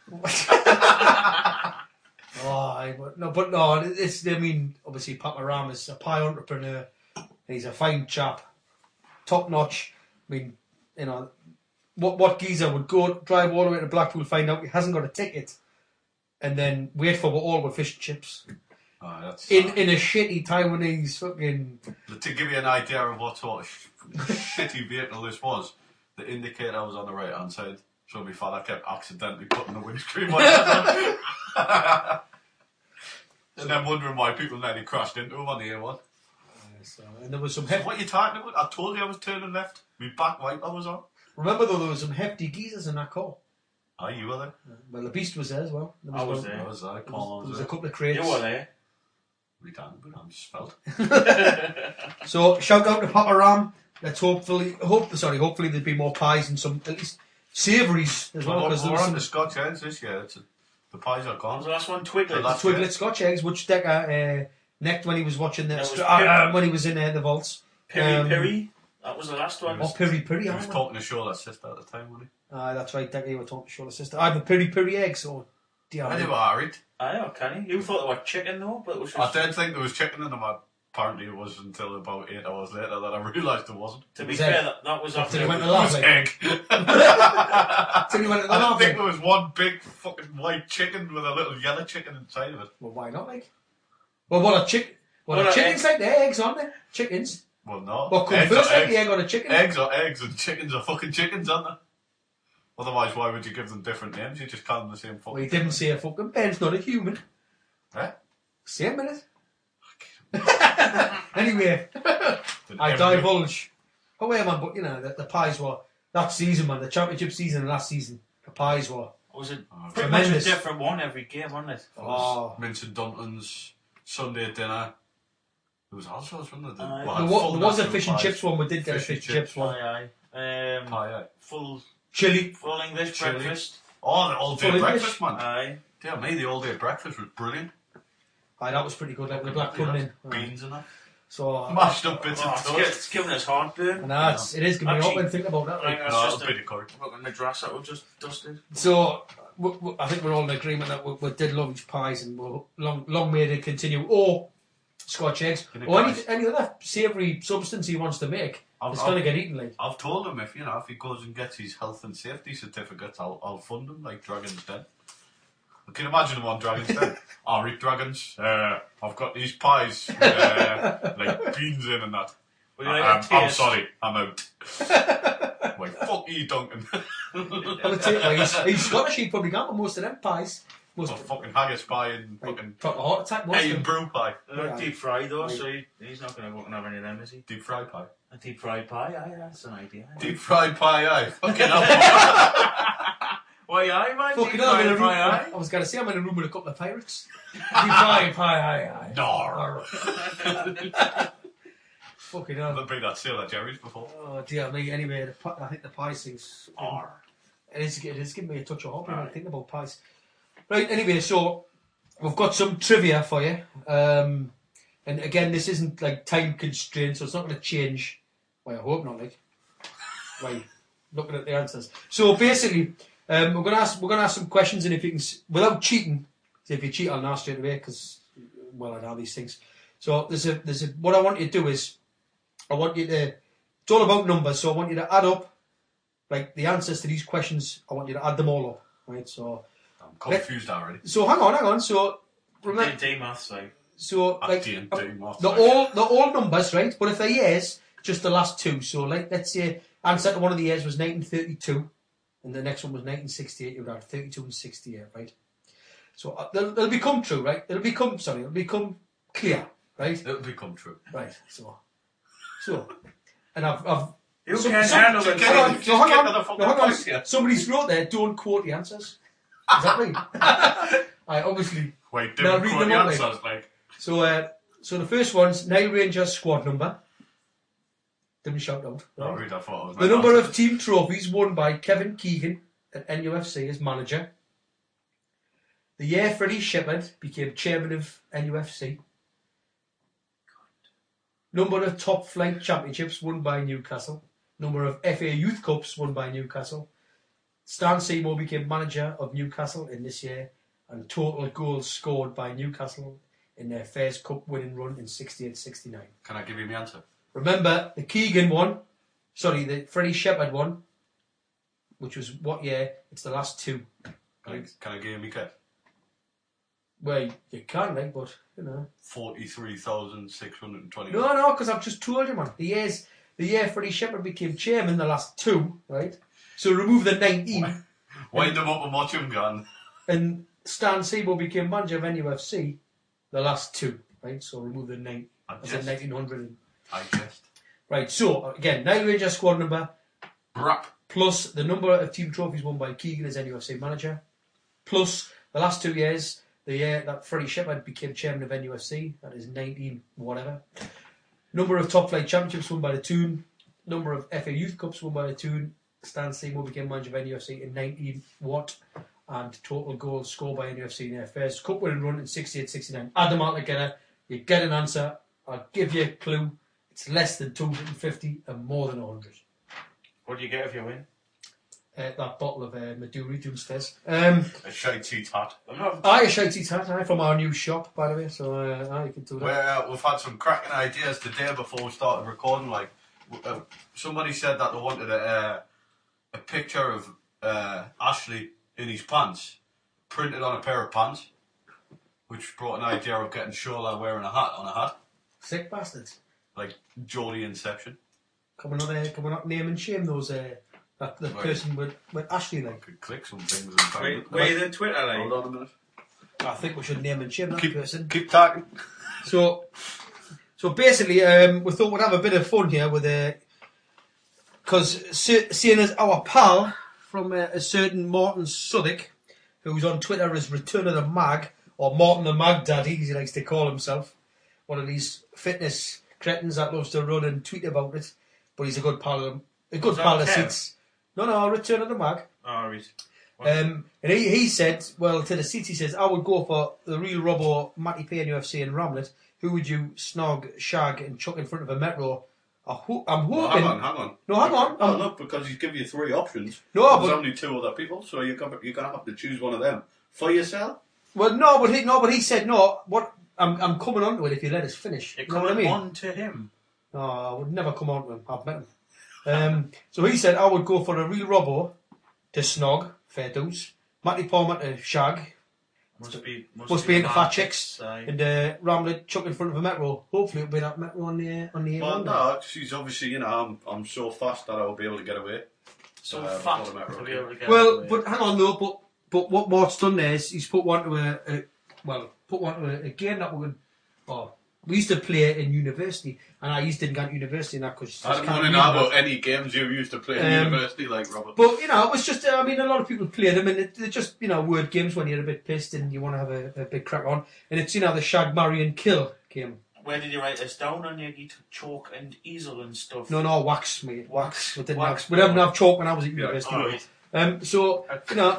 Oh, aye, but no, but no, it's, I mean, obviously, Papa Ram is a pie entrepreneur. He's a fine chap, top notch. I mean, you know, what what geezer would go drive all the way to Blackpool, find out he hasn't got a ticket, and then wait for all with fish and chips Oh, that's in in a shitty Taiwanese fucking. to give you an idea of what sort of sh- shitty vehicle this was. The indicator was on the right hand side, so my father kept accidentally putting the windscreen wipers on. And then wondering why people nearly crashed into him on the A one. So, and there was some So hefty, what are you talking about? I told you I was turning left. My back wiper was on. remember though, there was some hefty geezers in that car. Oh, you were there? Well, the Beast was there as well. There I was one- there. I was there. There Paul was, was there was a there. couple of crates. You were there. We done, but I'm just felt. So shout out to Papa Ram. Let's hopefully, hope sorry, hopefully there'll be more pies and some at least savouries as well. Well, Because we're there was on some the Scotch eggs this year. It's a, the pies are What was gone. the last one? The Twiglet. last- Twiglet Scotch eggs, which Decker uh, necked when he was watching the That was Austra- Piri- uh, when he was in uh, the vaults. Piri um, Piri. That was the last one. Or Piri Piri. He I was don't know. talking to Charlotte's sister at the time, wasn't Ah, that's right, Decker. You were talking to Shaw's sister. I have the Piri Piri eggs. Oh, he? dear. I they were alright. Aye, oh, can you? You thought they were chicken though, but it was I just. did think there was chicken in them. Apparently, it was until about eight hours later that I realised there wasn't. To be Was fair, egg. that, that was Till after he went to It the was lab. egg. Till you went to the I lab. don't think there was one big fucking white chicken with a little yellow chicken inside of it. Well, why not, like? Well, what are chick? Well, What are are chickens like the eggs, aren't they? Chickens. Well, no. What comes eggs first, are like eggs. the egg or the chicken? Eggs are eggs and chickens are fucking chickens, aren't they? Otherwise, why would you give them different names? You just call them the same fucking Well, he didn't say a fucking Ben's not a human. Eh? Same minute. Anyway, Did I everybody- divulge. Oh, wait, man, but you know, the, the pies were, that season, man, the championship season and last season, the pies were, It was a Oh, pretty much a tremendous. different one every game, wasn't it? oh. Mince and dumplings, Sunday dinner. There was all sorts, wasn't there? Aye. Well, There was, full there was a national fish and pies. chips one, we did get Fish a and fish and chips chips. one. Aye, aye. Um, Pie, aye. full, Chili. full English Chili. breakfast. Oh, the all day Full breakfast, man. Aye. Dear me, the all day breakfast was brilliant. Aye, that was pretty good, like with the black pudding in. Aye. Beans and that. So, uh, Mashed up bits Oh, of it's, toast. gi- it's giving us heartburn. and that's, it is giving me up Actually- when thinking about that. I Like. think No, that's a just bit of curry. a fucking madras that we just dusted. So, w- w- I think we're all in agreement that we, we did love these pies and we'll long, long may they continue. Or Scotch eggs, Can it or any, guys- any other savoury substance he wants to make. I'll- It's I'll- going to get eaten, like. I've told him if you know if he goes and gets his health and safety certificates, I'll I'll fund him like Dragon's Den. I can imagine him on Dragon's Den. I'll eat dragons. Uh, I've got these pies with uh, like beans in and that. Would I, you like I'm, a I'm taste? sorry, I'm out. Like fuck you, Duncan. Well, it's it, like, he's, he's Scottish, he'd probably got most of them pies. Most Well, fucking haggis pie and like, fucking proper heart attack, most egg of and them. brew pie, They're Yeah. deep fried though, Right. so he, he's not going to go and have any of them, is he? deep fried pie. A deep fried pie, aye, that's an idea. Deep fried pie, aye. Fucking hell. Why, aye, man? Fucking Deep hell, I'm in a fried room, pie, aye. I was going to say I'm in a room with a couple of pirates. Deep fry, pie, aye, aye. No. Fucking hell. I've been that Sailor Jerry's before. Oh dear me. Anyway, the, pi- I think the pie thing's. Arr. It is, it is giving me a touch of hope when I think about pies. Right, anyway, so we've got some trivia for you. Um, and again, this isn't like time constrained, so it's not going to change. Well, I hope not, like. Right, looking at the answers. So basically, um, we're going to ask we're going to ask some questions, and if you can, s- without cheating, so if you cheat, I'll know straight away because, well, I know these things. So there's a there's a what I want you to do is, I want you to. It's all about numbers, so I want you to add up. Like the answers to these questions, I want you to add them all up, right? So, I'm confused already. so hang on, hang on. So, remember, D maths, like. so At like D and uh, D maths, they're like. all they're all numbers, right? But if they're years, just the last two. So, like, let's say answer to one of the years was nineteen thirty-two, and the next one was nineteen sixty-eight. You would have thirty-two and sixty-eight, right? So uh, they'll, they'll become true, right? It'll become sorry, it'll become clear, right? It'll become true. Right. So, so, and I've I've. You some- can't some- handle Just it. get Hang it. on, Just no, hang get on, to the no, fucking hang on. point here. Somebody's wrote there, don't quote the answers. Is that right? I obviously. Wait, Now didn't read quote them the out, like. answers, like. So, uh, so the first one's Nile Rangers squad number. Didn't shout out. No, Right? read, I thought it was The meant number to of answer. team trophies won by Kevin Keegan at N U F C as manager. The year Freddie Shepherd became chairman of N U F C. Number of top flight championships won by Newcastle. Number of F A Youth Cups won by Newcastle. Stan Seymour became manager of Newcastle in this year, and total goals scored by Newcastle in their first cup winning run in sixty-eight sixty-nine. Can I give you my answer? Remember the Keegan one, sorry, the Freddie Shepherd one, which was what year? It's the last two. Can I, can I give you my guess? Well, you can, like, but you know. Forty-three thousand six hundred twenty. No, no, because I've just told you, man. The years, the year Freddie Shepherd became chairman, the last two, right? So remove the nineteen, Wind them up and watch them gone. and Stan Seymour became manager of N U F C. the last two, right? So remove the nine. I I said just, nineteen hundred. I just. Right, so again, Night Ranger squad number Brap. plus the number of team trophies won by Keegan as N U F C manager, plus the last two years, the year that Freddie Shepherd became chairman of N U F C, that is nineteen whatever. Number of top flight championships won by the Toon, number of F A Youth Cups won by the Toon, Stan Seymour became manager of N U F C in nineteen what, and total goals scored by N U F C in their first cup winning run in sixty-eight sixty-nine. Add them all together, you get an answer. I'll give you a clue. It's less than two hundred fifty and more than one hundred. What do you get if you win? Uh, that bottle of uh, Maduri downstairs. Um, A shiny tat. I'm not. I a shitey tat, aye, from our new shop, by the way, so uh, aye, you can do that. Where uh, we've had some cracking ideas today before we started recording. Like, uh, somebody said that they wanted a uh, a picture of uh, Ashley in his pants printed on a pair of pants, which brought an idea of getting Shola wearing a hat on a hat, Sick bastards. like Geordie Inception. Can we not, uh, can we not name and shame those, uh, that the Right. person with, with Ashley, I like? could click some things and find Wait, it. wait in Twitter, like. Hold on a minute. I think we should name and shame that Keep, person. keep talking. So, so basically, um, we thought we'd have a bit of fun here with a, because seeing as our pal from uh, a certain Martin Suddick, who's on Twitter as Return of the Mag, or Martin the Mag Daddy, as he likes to call himself, one of these fitness cretins that loves to run and tweet about it, but he's a good pal of them, a good Is that pal of Kev? seats. No, no, Return of the Mag. Oh, he's. Um, and he, he said, well, to the seats, he says, I would go for the real Robbo, Matty P N U F C and Ramlet. Who would you snog, shag, and chuck in front of a Metro? I ho- I'm Well, hoping. hang on, hang on. No, hang on. Oh, Um, look, because he's giving you three options. No, There's but- only two other people, so you're gonna, you're gonna have to choose one of them for yourself. Well, no, but he, no, but he said no. What? I'm, I'm coming on to it if you let us finish. You're You know what I coming mean? on to him. No, I would never come on to him. I've met him. Um, so he said I would go for a real Robbo to snog, fair dues. Matty Palmer to shag, Must be. Must, must be into a fat man. chicks, Aye. and uh, Ramlet chuck in front of a Metro. Hopefully it'll be that Metro on the on the A Well, one. no, she's obviously, you know, I'm, I'm so fast that I'll be able to get away. So Uh, fat before the Metro to be came. able to get Well, away. but hang on though. But but what Mart's done there is he's put one to a, a well, put one to a, a game that we're going. Oh, we used to play in university, and I used to go to university and that because I don't want to know about any games you used to play in Um, university, like Robert. But you know, it was just. uh, I mean, a lot of people play them, and it, they're just you know word games when you're a bit pissed and you want to have a, a big crack on. And it's you know the shag, marry, and kill game. Where did you write this down on your guitar? Chalk and easel and stuff. No, no, wax, mate, wax. We didn't Wax. have. We didn't have chalk when I was at Yeah, university. Alright. Um, so you know,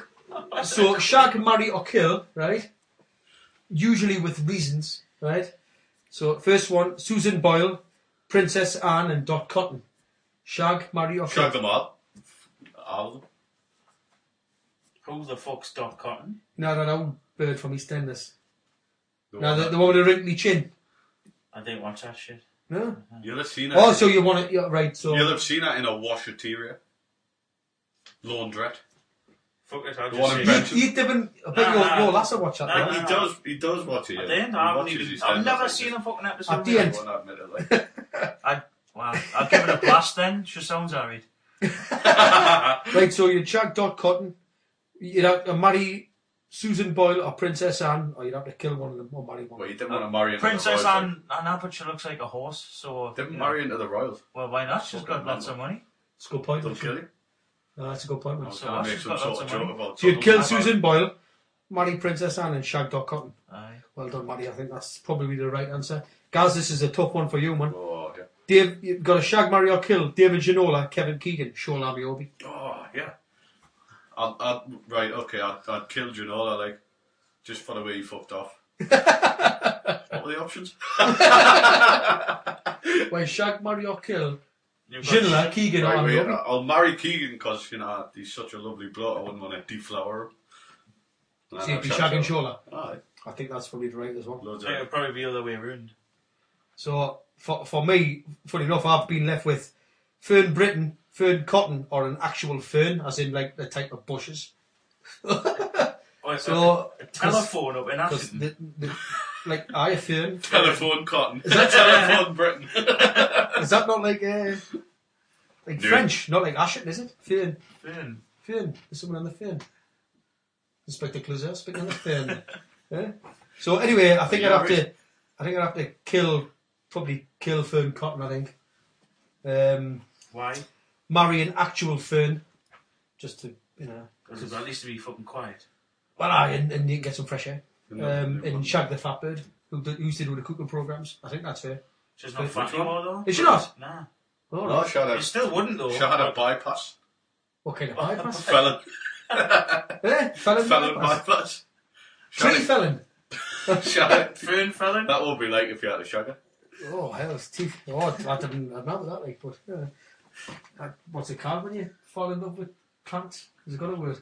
so shag, marry, or kill, right? Usually with reasons, right? So first one, Susan Boyle, Princess Anne, and Dot Cotton. Shag, marry, or kill. Shag them all. All of them. Who the fuck's Dot Cotton? No, that old bird from EastEnders. The No, one the, that- the one with the wrinkly chin. I didn't watch that shit. No. You'll have seen it. Oh, so you want it? Yeah, right. So You'll have seen it in a washateria. Laundrette. Fuck it, I'll The just one say in shit. Benton. you didn't. I bet Nah, your, nah. your lass will watch that. Nah, right? He, nah. he does. He does watch it. I yeah. didn't. He I haven't watches even. his I've stand-up never like seen this. a fucking episode. At the of end. it. I won't admit it, like. I, wow, I'll give it a blast then. She sounds alright. Right. So you'd shag Dot Cotton. You'd have to marry Susan Boyle or Princess Anne, or you'd have to kill one of them or marry one. Well, you didn't want to marry into Princess the Royals. Anne, Anne Abbott, she looks like a horse, so. like. Didn't you know. marry into the Royals. Well, why not? She's Fucking got lots mental. of money. That's a good point. Don't actually. kill you. No, that's a good point. I man. was So going to make she's some got sort lots of of joke money. about. So you'd kill I've got- Susan Boyle, marry Princess Anne, and shag Dot Cotton. Aye. Well done, Maddie. I think that's probably the right answer. Guys, this is a tough one for you, man. Oh yeah. Dave, you've got a shag, marry, or kill. David Ginola, Kevin Keegan, Sean Abiobi. Oh yeah. I'd, I'd, right. Okay. I'd, I'd kill Ginola, like, just for the way he fucked off. What were the options? Well, shag, marry, or kill. You've got Ginola, shit. Keegan, or Right, wait, Abiobi. I'll marry Keegan because you know he's such a lovely bloke. I wouldn't want to deflower him. So you'd be shagging Shola. Aye, I think that's probably the right as well. loads I think of. it'd probably be the other way around. So for for me, funny enough, I've been left with fern Britain, fern cotton, or an actual fern, as in like the type of bushes. Oh, So a telephone up in because Ashton. the, the like I a fern. Telephone cotton. Telephone Britain. Is that not like uh, like Yeah. French? Not like Ashton, is it? Fern, Fern. fern. There's someone on the fern. Inspector Clouseau speaking on the fern. Yeah? So anyway, I think Yeah, I'd have Rich. to, I think I'd have to kill, probably kill Fern Cotton. I think, um, Why? marry an actual Fern, just to you know. Because at least to be fucking quiet. Well, aye, and, and you can get some fresh air. No, Um, they and wouldn't. Shag the Fatbird, who do, used to do the cooking programs. I think that's fair. She's not Which fat one? anymore though. Is she not? Nah. Oh, No, she had It a, still wouldn't though. she had a but- bypass. What kind of bypass? Felon. Eh? Felon, Felon bypass. bypass. She Tree had felon. a- she had a- Fern felon. That would be like if you had a shag her. Oh, hell's teeth. Oh, I didn't remember that, like, but uh, uh, what's it called when you fall in love with plants? Has it got a word?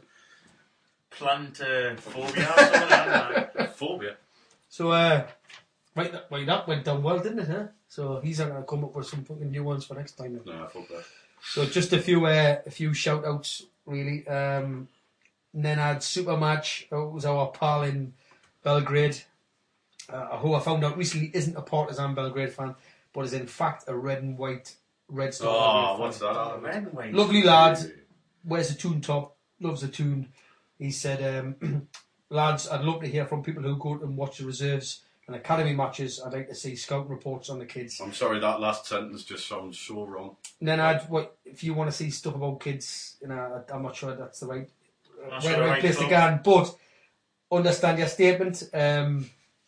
Plant uh, phobia or something like that. Phobia. So, uh, right, that, right, that went down well, didn't it, huh? So he's going to come up with some fucking new ones for next time. Then. No, fuck that. So just a few, uh, a few shout outs, really. Um, Nenad Super Match, who was our pal in Belgrade, uh, who I found out recently isn't a Partizan Belgrade fan, but is in fact a red and white Red Star. Oh, Belgrade what's fan. that? Adam? Red and white. Lovely lad, wears a tune top, loves a tune. He said, um, lads, I'd love to hear from people who go and watch the reserves and academy matches. I'd like to see scouting reports on the kids. I'm sorry, that last sentence just sounds so wrong. And then I'd, what, if you want to see stuff about kids, you know, I'm not sure that's the right, uh, Not where sure the the right right place to club. go. But understand your statement. Um,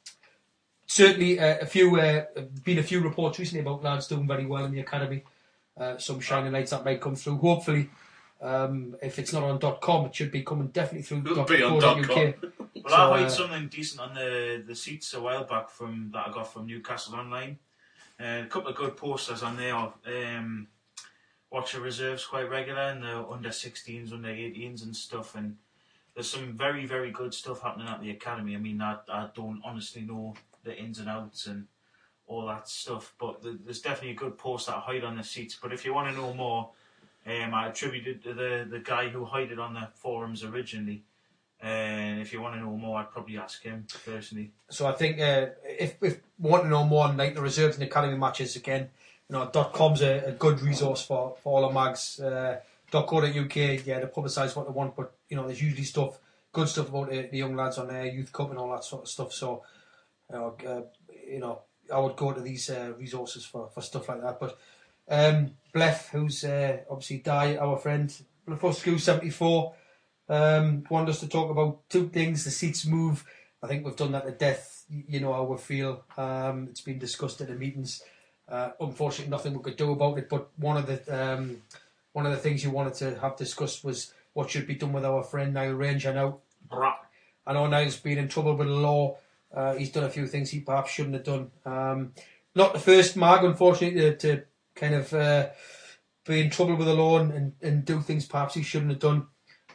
certainly, uh, a few, uh, been a few reports recently about lads doing very well in the academy. Uh, some shining lights that might come through. Hopefully, um, if it's not on .com, it should be coming definitely through It'll dot be on co dot .com. U K. Well, So, I heard uh, something decent on the, the seats a while back from that I got from Newcastle Online. Uh, a couple of good posters on there. Um, watch the reserves quite regular and the under sixteens, under eighteens and stuff. And there's some very, very good stuff happening at the academy. I mean, I, I don't honestly know the ins and outs and all that stuff, but the, there's definitely a good poster that hide on the seats. But if you want to know more, um, I attributed to the, the guy who hid it on the forums originally. And if you want to know more, I'd probably ask him personally. So I think uh, if if want to know more on like the reserves and academy matches again, you know, .com's a, a good resource for, for all the mags. Uh, .co dot U K, yeah, they publicise what they want, but you know, there's usually stuff, good stuff about the, the young lads on there, youth cup and all that sort of stuff. So, you know, uh, you know I would go to these uh, resources for, for stuff like that. But um, Bleth, who's uh, obviously Di, our friend, before school seventy-four. Um, wanted us to talk about two things. The seats move. I think we've done that to death. You know how we feel. Um, it's been discussed in the meetings. Uh, unfortunately, nothing we could do about it. But one of the um, one of the things you wanted to have discussed was what should be done with our friend Niall Ranger now. Brah. I know Niall's been in trouble with the law. Uh, he's done a few things he perhaps shouldn't have done. Um, not the first mag, unfortunately, to, to kind of uh, be in trouble with the law and, and, and do things perhaps he shouldn't have done.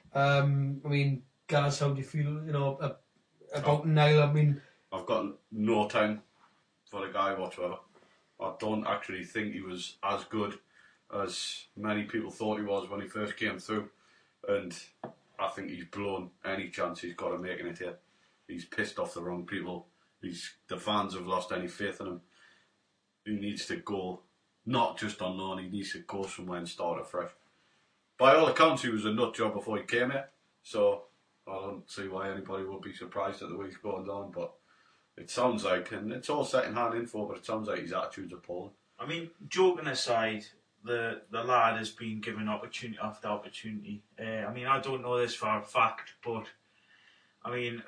Um, I mean, Gaz, how do you feel, you know, ab- about Oh. Niall? I mean, I've got no time for the guy whatsoever. I don't actually think he was as good as many people thought he was when he first came through. And I think he's blown any chance he's got of making it here. He's pissed off the wrong people. He's the fans have lost any faith in him. He needs to go, not just on loan, he needs to go somewhere and start afresh. By all accounts, he was a nut job before he came here, so I don't see why anybody would be surprised at the way he's going down. But it sounds like, and it's all second-hand info, but it sounds like his attitude's appalling. I mean, joking aside, the the lad has been given opportunity after opportunity. Uh, I mean, I don't know this for a fact, but I mean,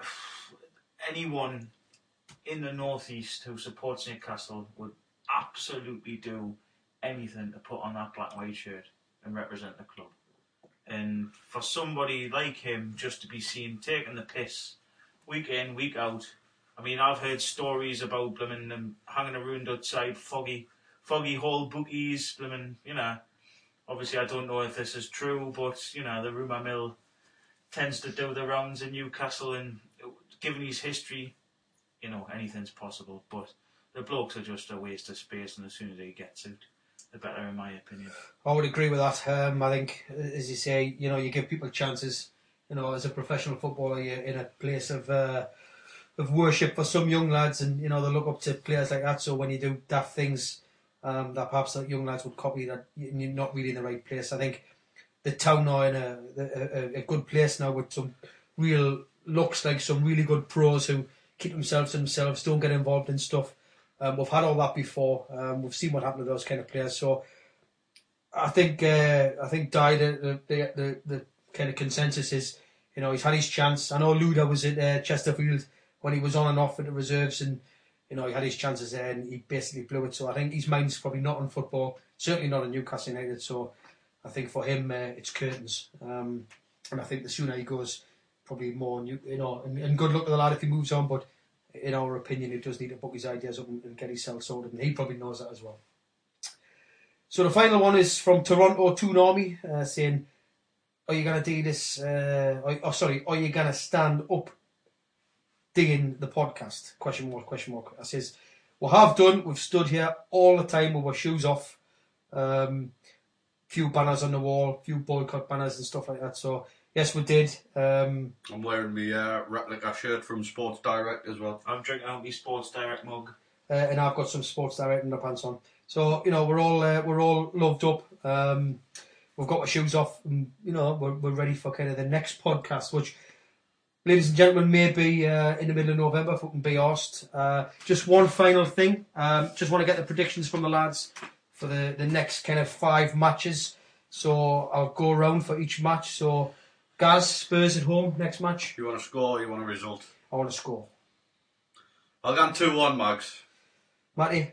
anyone in the northeast who supports Newcastle would absolutely do anything to put on that black and white shirt and represent the club. And for somebody like him just to be seen taking the piss week in, week out. I mean, I've heard stories about blooming them hanging around outside foggy, foggy hall bookies, blooming, you know. Obviously, I don't know if this is true, but, you know, the rumour mill tends to do the rounds in Newcastle, and given his history, you know, anything's possible. But the blokes are just a waste of space, and as soon as he gets out, the better, in my opinion. I would agree with that. Um, I think, as you say, you know, you give people chances. You know, as a professional footballer, you're in a place of uh, of worship for some young lads, and you know they look up to players like that. So when you do daft things um, that perhaps that young lads would copy, that you're not really in the right place. I think the town are in a, a, a good place now with some real looks like some really good pros who keep themselves to themselves, don't get involved in stuff. Um, we've had all that before. Um, we've seen what happened to those kind of players. So I think uh, I think Dye, the, the the the kind of consensus is, you know, he's had his chance. I know Luda was at uh, Chesterfield when he was on and off at the reserves, and you know he had his chances there, and he basically blew it. So I think his mind's probably not on football, certainly not on Newcastle United. So I think for him, uh, it's curtains. Um, and I think the sooner he goes, probably more, new, you know, and, and good luck to the lad if he moves on. But in our opinion, he does need to book his ideas up and, and get himself sorted, and he probably knows that as well. So the final one is from Toronto to Normie, uh, saying, are you going to do this, uh, or, oh sorry, are you going to stand up doing the podcast? Question mark, question mark. I says, we have done, we've stood here all the time with our shoes off, um, few banners on the wall, few boycott banners and stuff like that, so yes we did. Um, I'm wearing my uh, replica shirt from Sports Direct as well. I'm drinking out my Sports Direct mug. uh, and I've got some Sports Direct underpants on. So, you know, we're all uh, we're all loved up. Um, we've got our shoes off, and you know, we're we're ready for kind of the next podcast, which, ladies and gentlemen, may be uh, in the middle of November if we can be asked. Uh, just one final thing. Um, just want to get the predictions from the lads for the, the next kind of five matches. So I'll go around for each match. So, Gaz, Spurs at home next match. You want to score or you want a result? I want to score. I'll go two one, Mags. Matty?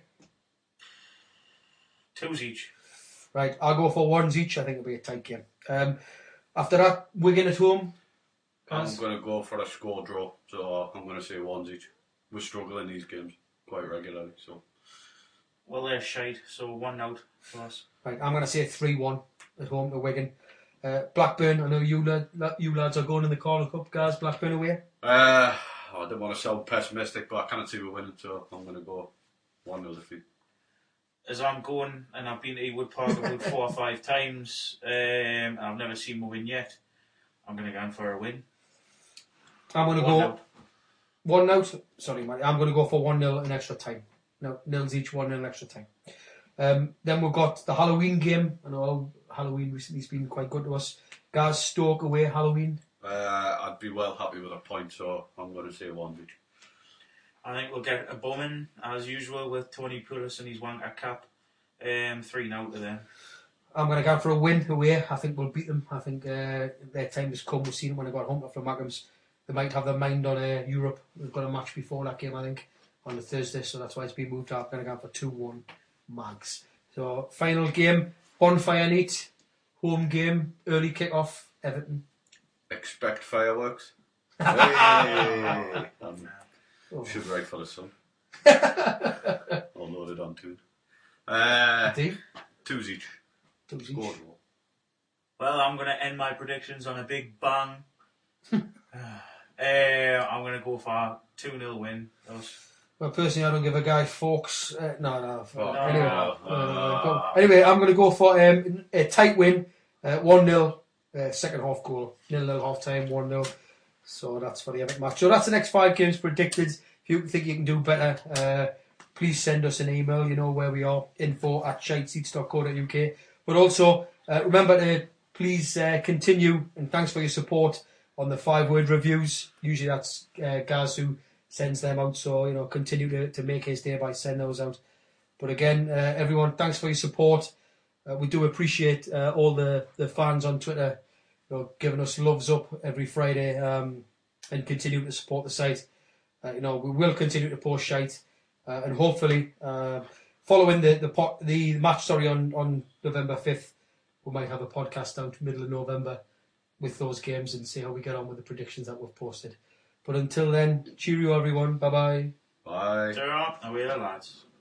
Twos each. Right, I'll go for ones each. I think it'll be a tight game. Um, after that, Wigan at home. I'm Gaz? going to go for a score draw, so I'm going to say ones each. We struggle in these games quite regularly, so. Well, they're shite, so one out for us. Right, I'm going to say three one at home to Wigan. Uh, Blackburn, I know you, lad, you lads are going in the Corner Cup, guys. Blackburn away. Uh, I don't want to sound pessimistic, but I can't see we winning, so I'm going to go one nil defeat. As I'm going, and I've been to Ewood Park about four or five times, um, and I've never seen them win yet, I'm going to go in for a win. I'm going to One go out. one out. Sorry, Matty. I'm going to go for one nil in extra time. No, nils each, one nil in extra time. Um, then we've got the Halloween game. I know Halloween recently has been quite good to us. Guys, Stoke away Halloween. Uh, I'd be well happy with a point, so I'm going to say one each. I think we'll get a bombing, as usual, with Tony Pulis and his wanker cap. Um, three now to them. I'm going to go for a win away. I think we'll beat them. I think uh, their time has come. We've seen them when they got home after Mackems. They might have their mind on uh, Europe. We've got a match before that game, I think, on the Thursday, so that's why it's been moved up. I'm going to go for two one Mags. So, final game, Bonfire Neat, home game, early kick-off, Everton. Expect fireworks. Hey! Um, Oh. should write for the sun. I'll load it on tune. Uh, Dave? twos each. Two each. Score draw. Well, I'm going to end my predictions on a big bang. uh, I'm going to go for a two nil win. Those. Well, personally, I don't give a guy forks. Uh, no, no. For, Oh, anyway, no. uh, go- anyway, I'm going to go for um, a tight win, uh, one nil, uh, second half goal, nil nil half time, one nil. So that's for the Everton match. So that's the next five games predicted. If you think you can do better, uh, please send us an email. You know where we are, info at shiteseats dot co dot uk. But also, uh, remember to please uh, continue, and thanks for your support on the five-word reviews. Usually that's uh, Gaz who sends them out, so you know, continue to, to make his day by sending those out. But again, uh, everyone, thanks for your support. Uh, we do appreciate uh, all the, the fans on Twitter, you know, giving us loves up every Friday, um, and continue to support the site. Uh, you know, we will continue to post shite, uh, and hopefully, uh, following the the, pot, the match, sorry, on, on November fifth, we might have a podcast out middle of November with those games and see how we get on with the predictions that we've posted. But until then, cheerio everyone. Bye bye. Bye. Ta-ra, away the lads.